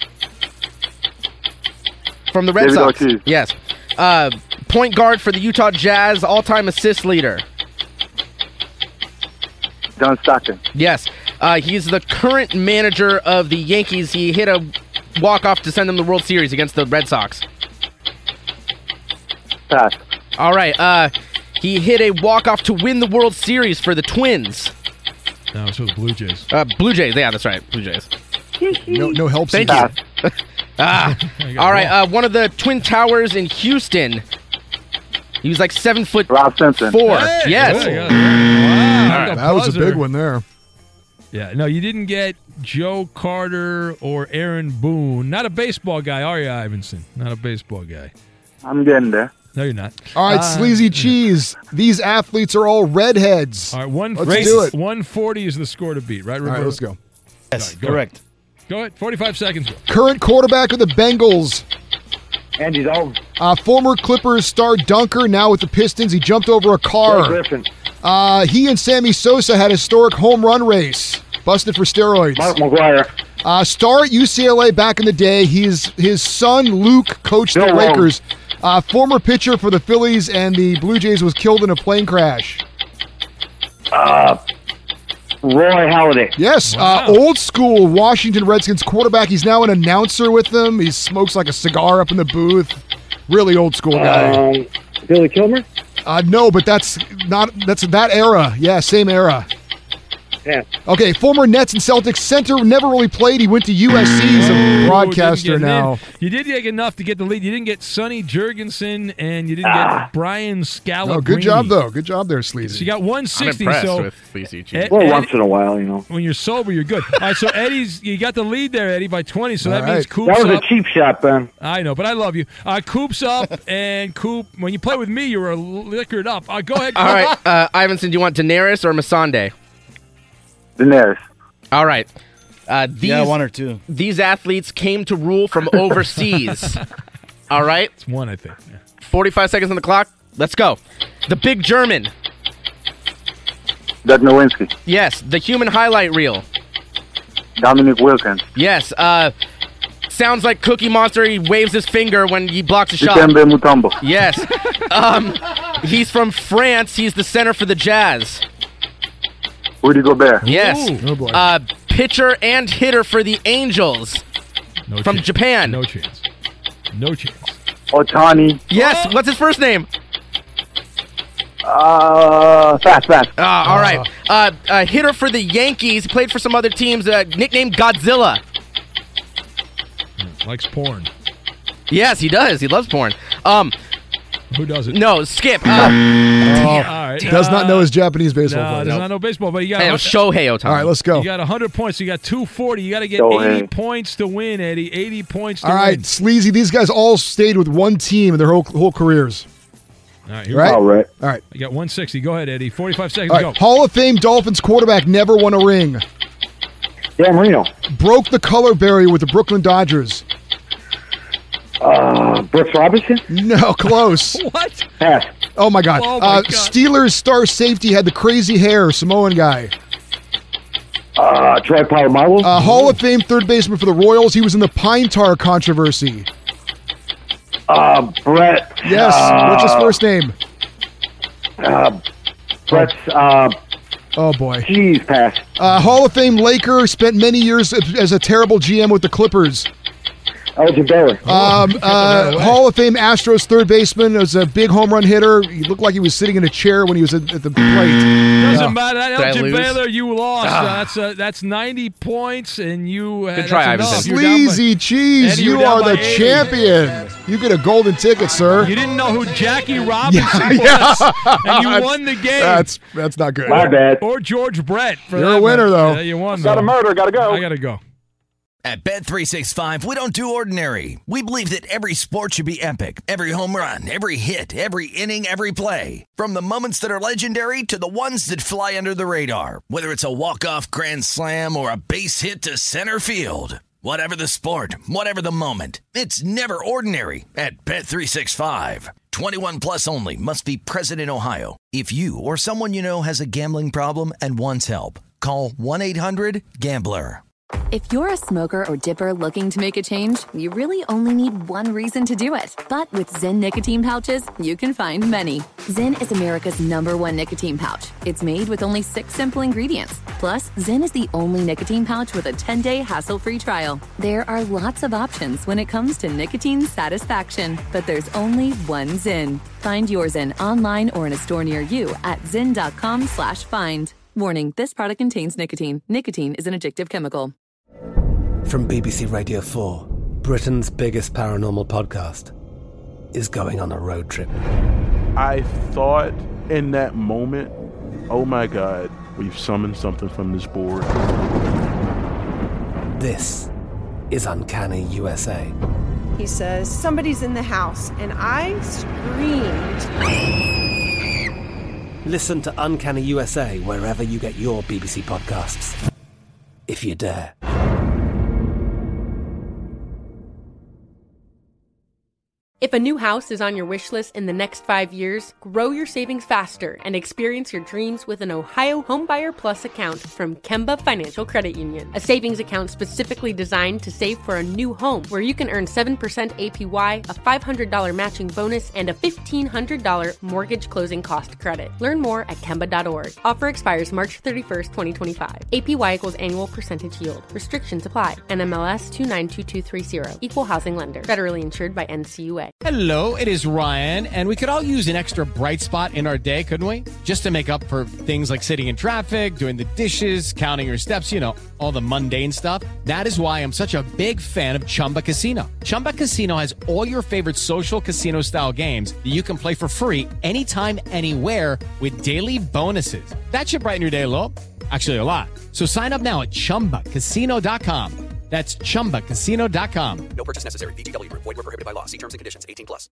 from the Red David Sox. Ortiz. Yes. Point guard for the Utah Jazz, all-time assist leader. John Stockton. Yes. He's the current manager of the Yankees. He hit a walk-off to send them the World Series against the Red Sox. Pass. All right. He hit a walk-off to win the World Series for the Twins. No, it's for the Blue Jays. Blue Jays. Yeah, that's right. Blue Jays. No help. Thank you. All right. One of the Twin Towers in Houston. He was like 7'4". Rob Simpson. Hey, Yes. good. Wow. That was a buzzer. big one there. Yeah, no, you didn't get Joe Carter or Aaron Boone. Not a baseball guy, are you, Ivanson? Not a baseball guy. I'm getting there. No, you're not. All right, Sleazy Cheese. These athletes are all redheads. All right, Let's do it. 140 is the score to beat, right? All right, let's go. Yes, Go correct. Go ahead. 45 seconds. Current quarterback of the Bengals. Andy Dalton. Former Clippers star dunker, now with the Pistons. He jumped over a car. Griffin. He and Sammy Sosa had a historic home run race. Busted for steroids. Mark McGuire. Star at UCLA back in the day. His son, Luke, coached the Bill Long. Lakers. Former pitcher for the Phillies and the Blue Jays was killed in a plane crash. Roy Halladay. Yes, old school Washington Redskins quarterback. He's now an announcer with them. He smokes like a cigar up in the booth. Really old school guy. Billy Kilmer. No, but that's that era. Yeah, same era. chance. Okay, former Nets and Celtics center, never really played. He went to USC. He's a broadcaster now. You did get enough to get the lead. You didn't get Sonny Jurgensen, and you didn't get Brian Scalabrine. Oh, good job, though. Good job there, Sleazy. So you got 160. I'm impressed so with Sleazy. Well, once in a while, you know. When you're sober, you're good. All right, so you got the lead there, Eddie, by 20. So that means Coop's That was up. a cheap shot, Ben. I know, but I love you. Coop's up, and Coop, when you play with me, you were liquored up. Go ahead, Coop. All right, Ivinson, do you want Daenerys or Masande? Daenerys. All right. Yeah, one or two. These athletes came to rule from overseas. All right? It's one, I think. Yeah. 45 seconds on the clock. Let's go. The big German. Dirk Nowitzki. Yes. The human highlight reel. Dominic Wilkins. Yes. Sounds like Cookie Monster. He waves his finger when he blocks a shot. Dikembe Mutombo. Yes. He's from France. He's the center for the Jazz. Rudy Gobert. Yes. Oh, boy. Pitcher and hitter for the Angels. From Japan. No chance. No chance. Otani. Yes. What's his first name? Fast. All right. Hitter for the Yankees. He played for some other teams. Nicknamed Godzilla. Likes porn. Yes, he does. He loves porn. Who doesn't? No, Skip. All right. Does not know his Japanese baseball No, players. does not know baseball, but you got Hey, it was Shohei Ohtani. All right, let's go. You got 100 points. So you got 240. You got to get Shohei. 80 points to win, Eddie. 80 points to All right, win. Sleazy, these guys all stayed with one team in their whole careers. All right, here Right? All right. All right. You got 160. Go ahead, Eddie. 45 seconds. All right. Go. Hall of Fame Dolphins quarterback, never won a ring. Dan Marino. Broke the color barrier with the Brooklyn Dodgers. Brooks Robinson. No, close. What? Pass. Oh, my God. Oh, my God. Steelers star safety had the crazy hair, Samoan guy. Troy Polamalu. Hall of Fame third baseman for the Royals. He was in the Pine Tar controversy. Brett. Yes. What's his first name? Brett's. Oh, boy. Jeez, pass. Hall of Fame Laker, spent many years as a terrible GM with the Clippers. Elgin Baylor. Hall of Fame Astros third baseman, was a big home run hitter. He looked like he was sitting in a chair when he was at the plate. Doesn't matter. Did I Elgin lose? Baylor, you lost. That's 90 points, and you. Good try, that's Iverson. enough. You're down by- Sleazy Cheese, Eddie, you're you down are by the 80. champion. You get a golden ticket, sir. You didn't know who Jackie Robinson Yeah. was, and you won the game. That's not good. My bad. Or George Brett. For You're that a winner, matter. though. Yeah, you won. Got a murder. Gotta go. I gotta go. At Bet365, we don't do ordinary. We believe that every sport should be epic. Every home run, every hit, every inning, every play. From the moments that are legendary to the ones that fly under the radar. Whether it's a walk-off grand slam or a base hit to center field. Whatever the sport, whatever the moment. It's never ordinary at Bet365. 21 plus only. Must be present in Ohio. If you or someone you know has a gambling problem and wants help, call 1-800-GAMBLER. If you're a smoker or dipper looking to make a change, you really only need one reason to do it. But with Zyn nicotine pouches, you can find many. Zyn is America's #1 nicotine pouch. It's made with only 6 simple ingredients. Plus, Zyn is the only nicotine pouch with a 10-day hassle-free trial. There are lots of options when it comes to nicotine satisfaction, but there's only one Zyn. Find your Zyn online or in a store near you at zyn.com/find. Warning, this product contains nicotine. Nicotine is an addictive chemical. From BBC Radio 4, Britain's biggest paranormal podcast is going on a road trip. I thought in that moment, oh my God, we've summoned something from this board. This is Uncanny USA. He says, somebody's in the house, and I screamed. Listen to Uncanny USA wherever you get your BBC podcasts, if you dare. If a new house is on your wish list in the next 5 years, grow your savings faster and experience your dreams with an Ohio Homebuyer Plus account from Kemba Financial Credit Union. A savings account specifically designed to save for a new home where you can earn 7% APY, a $500 matching bonus, and a $1,500 mortgage closing cost credit. Learn more at Kemba.org. Offer expires March 31st, 2025. APY equals annual percentage yield. Restrictions apply. NMLS 292230. Equal housing lender. Federally insured by NCUA. today. Hello, it is Ryan, and we could all use an extra bright spot in our day, couldn't we? Just to make up for things like sitting in traffic, doing the dishes, counting your steps, all the mundane stuff. That is why I'm such a big fan of Chumba Casino. Chumba Casino has all your favorite social casino-style games that you can play for free anytime, anywhere with daily bonuses. That should brighten your day a little. Actually, a lot. So sign up now at ChumbaCasino.com. That's ChumbaCasino.com. No purchase necessary. VGW Group. Void where prohibited by law. See terms and conditions. 18+.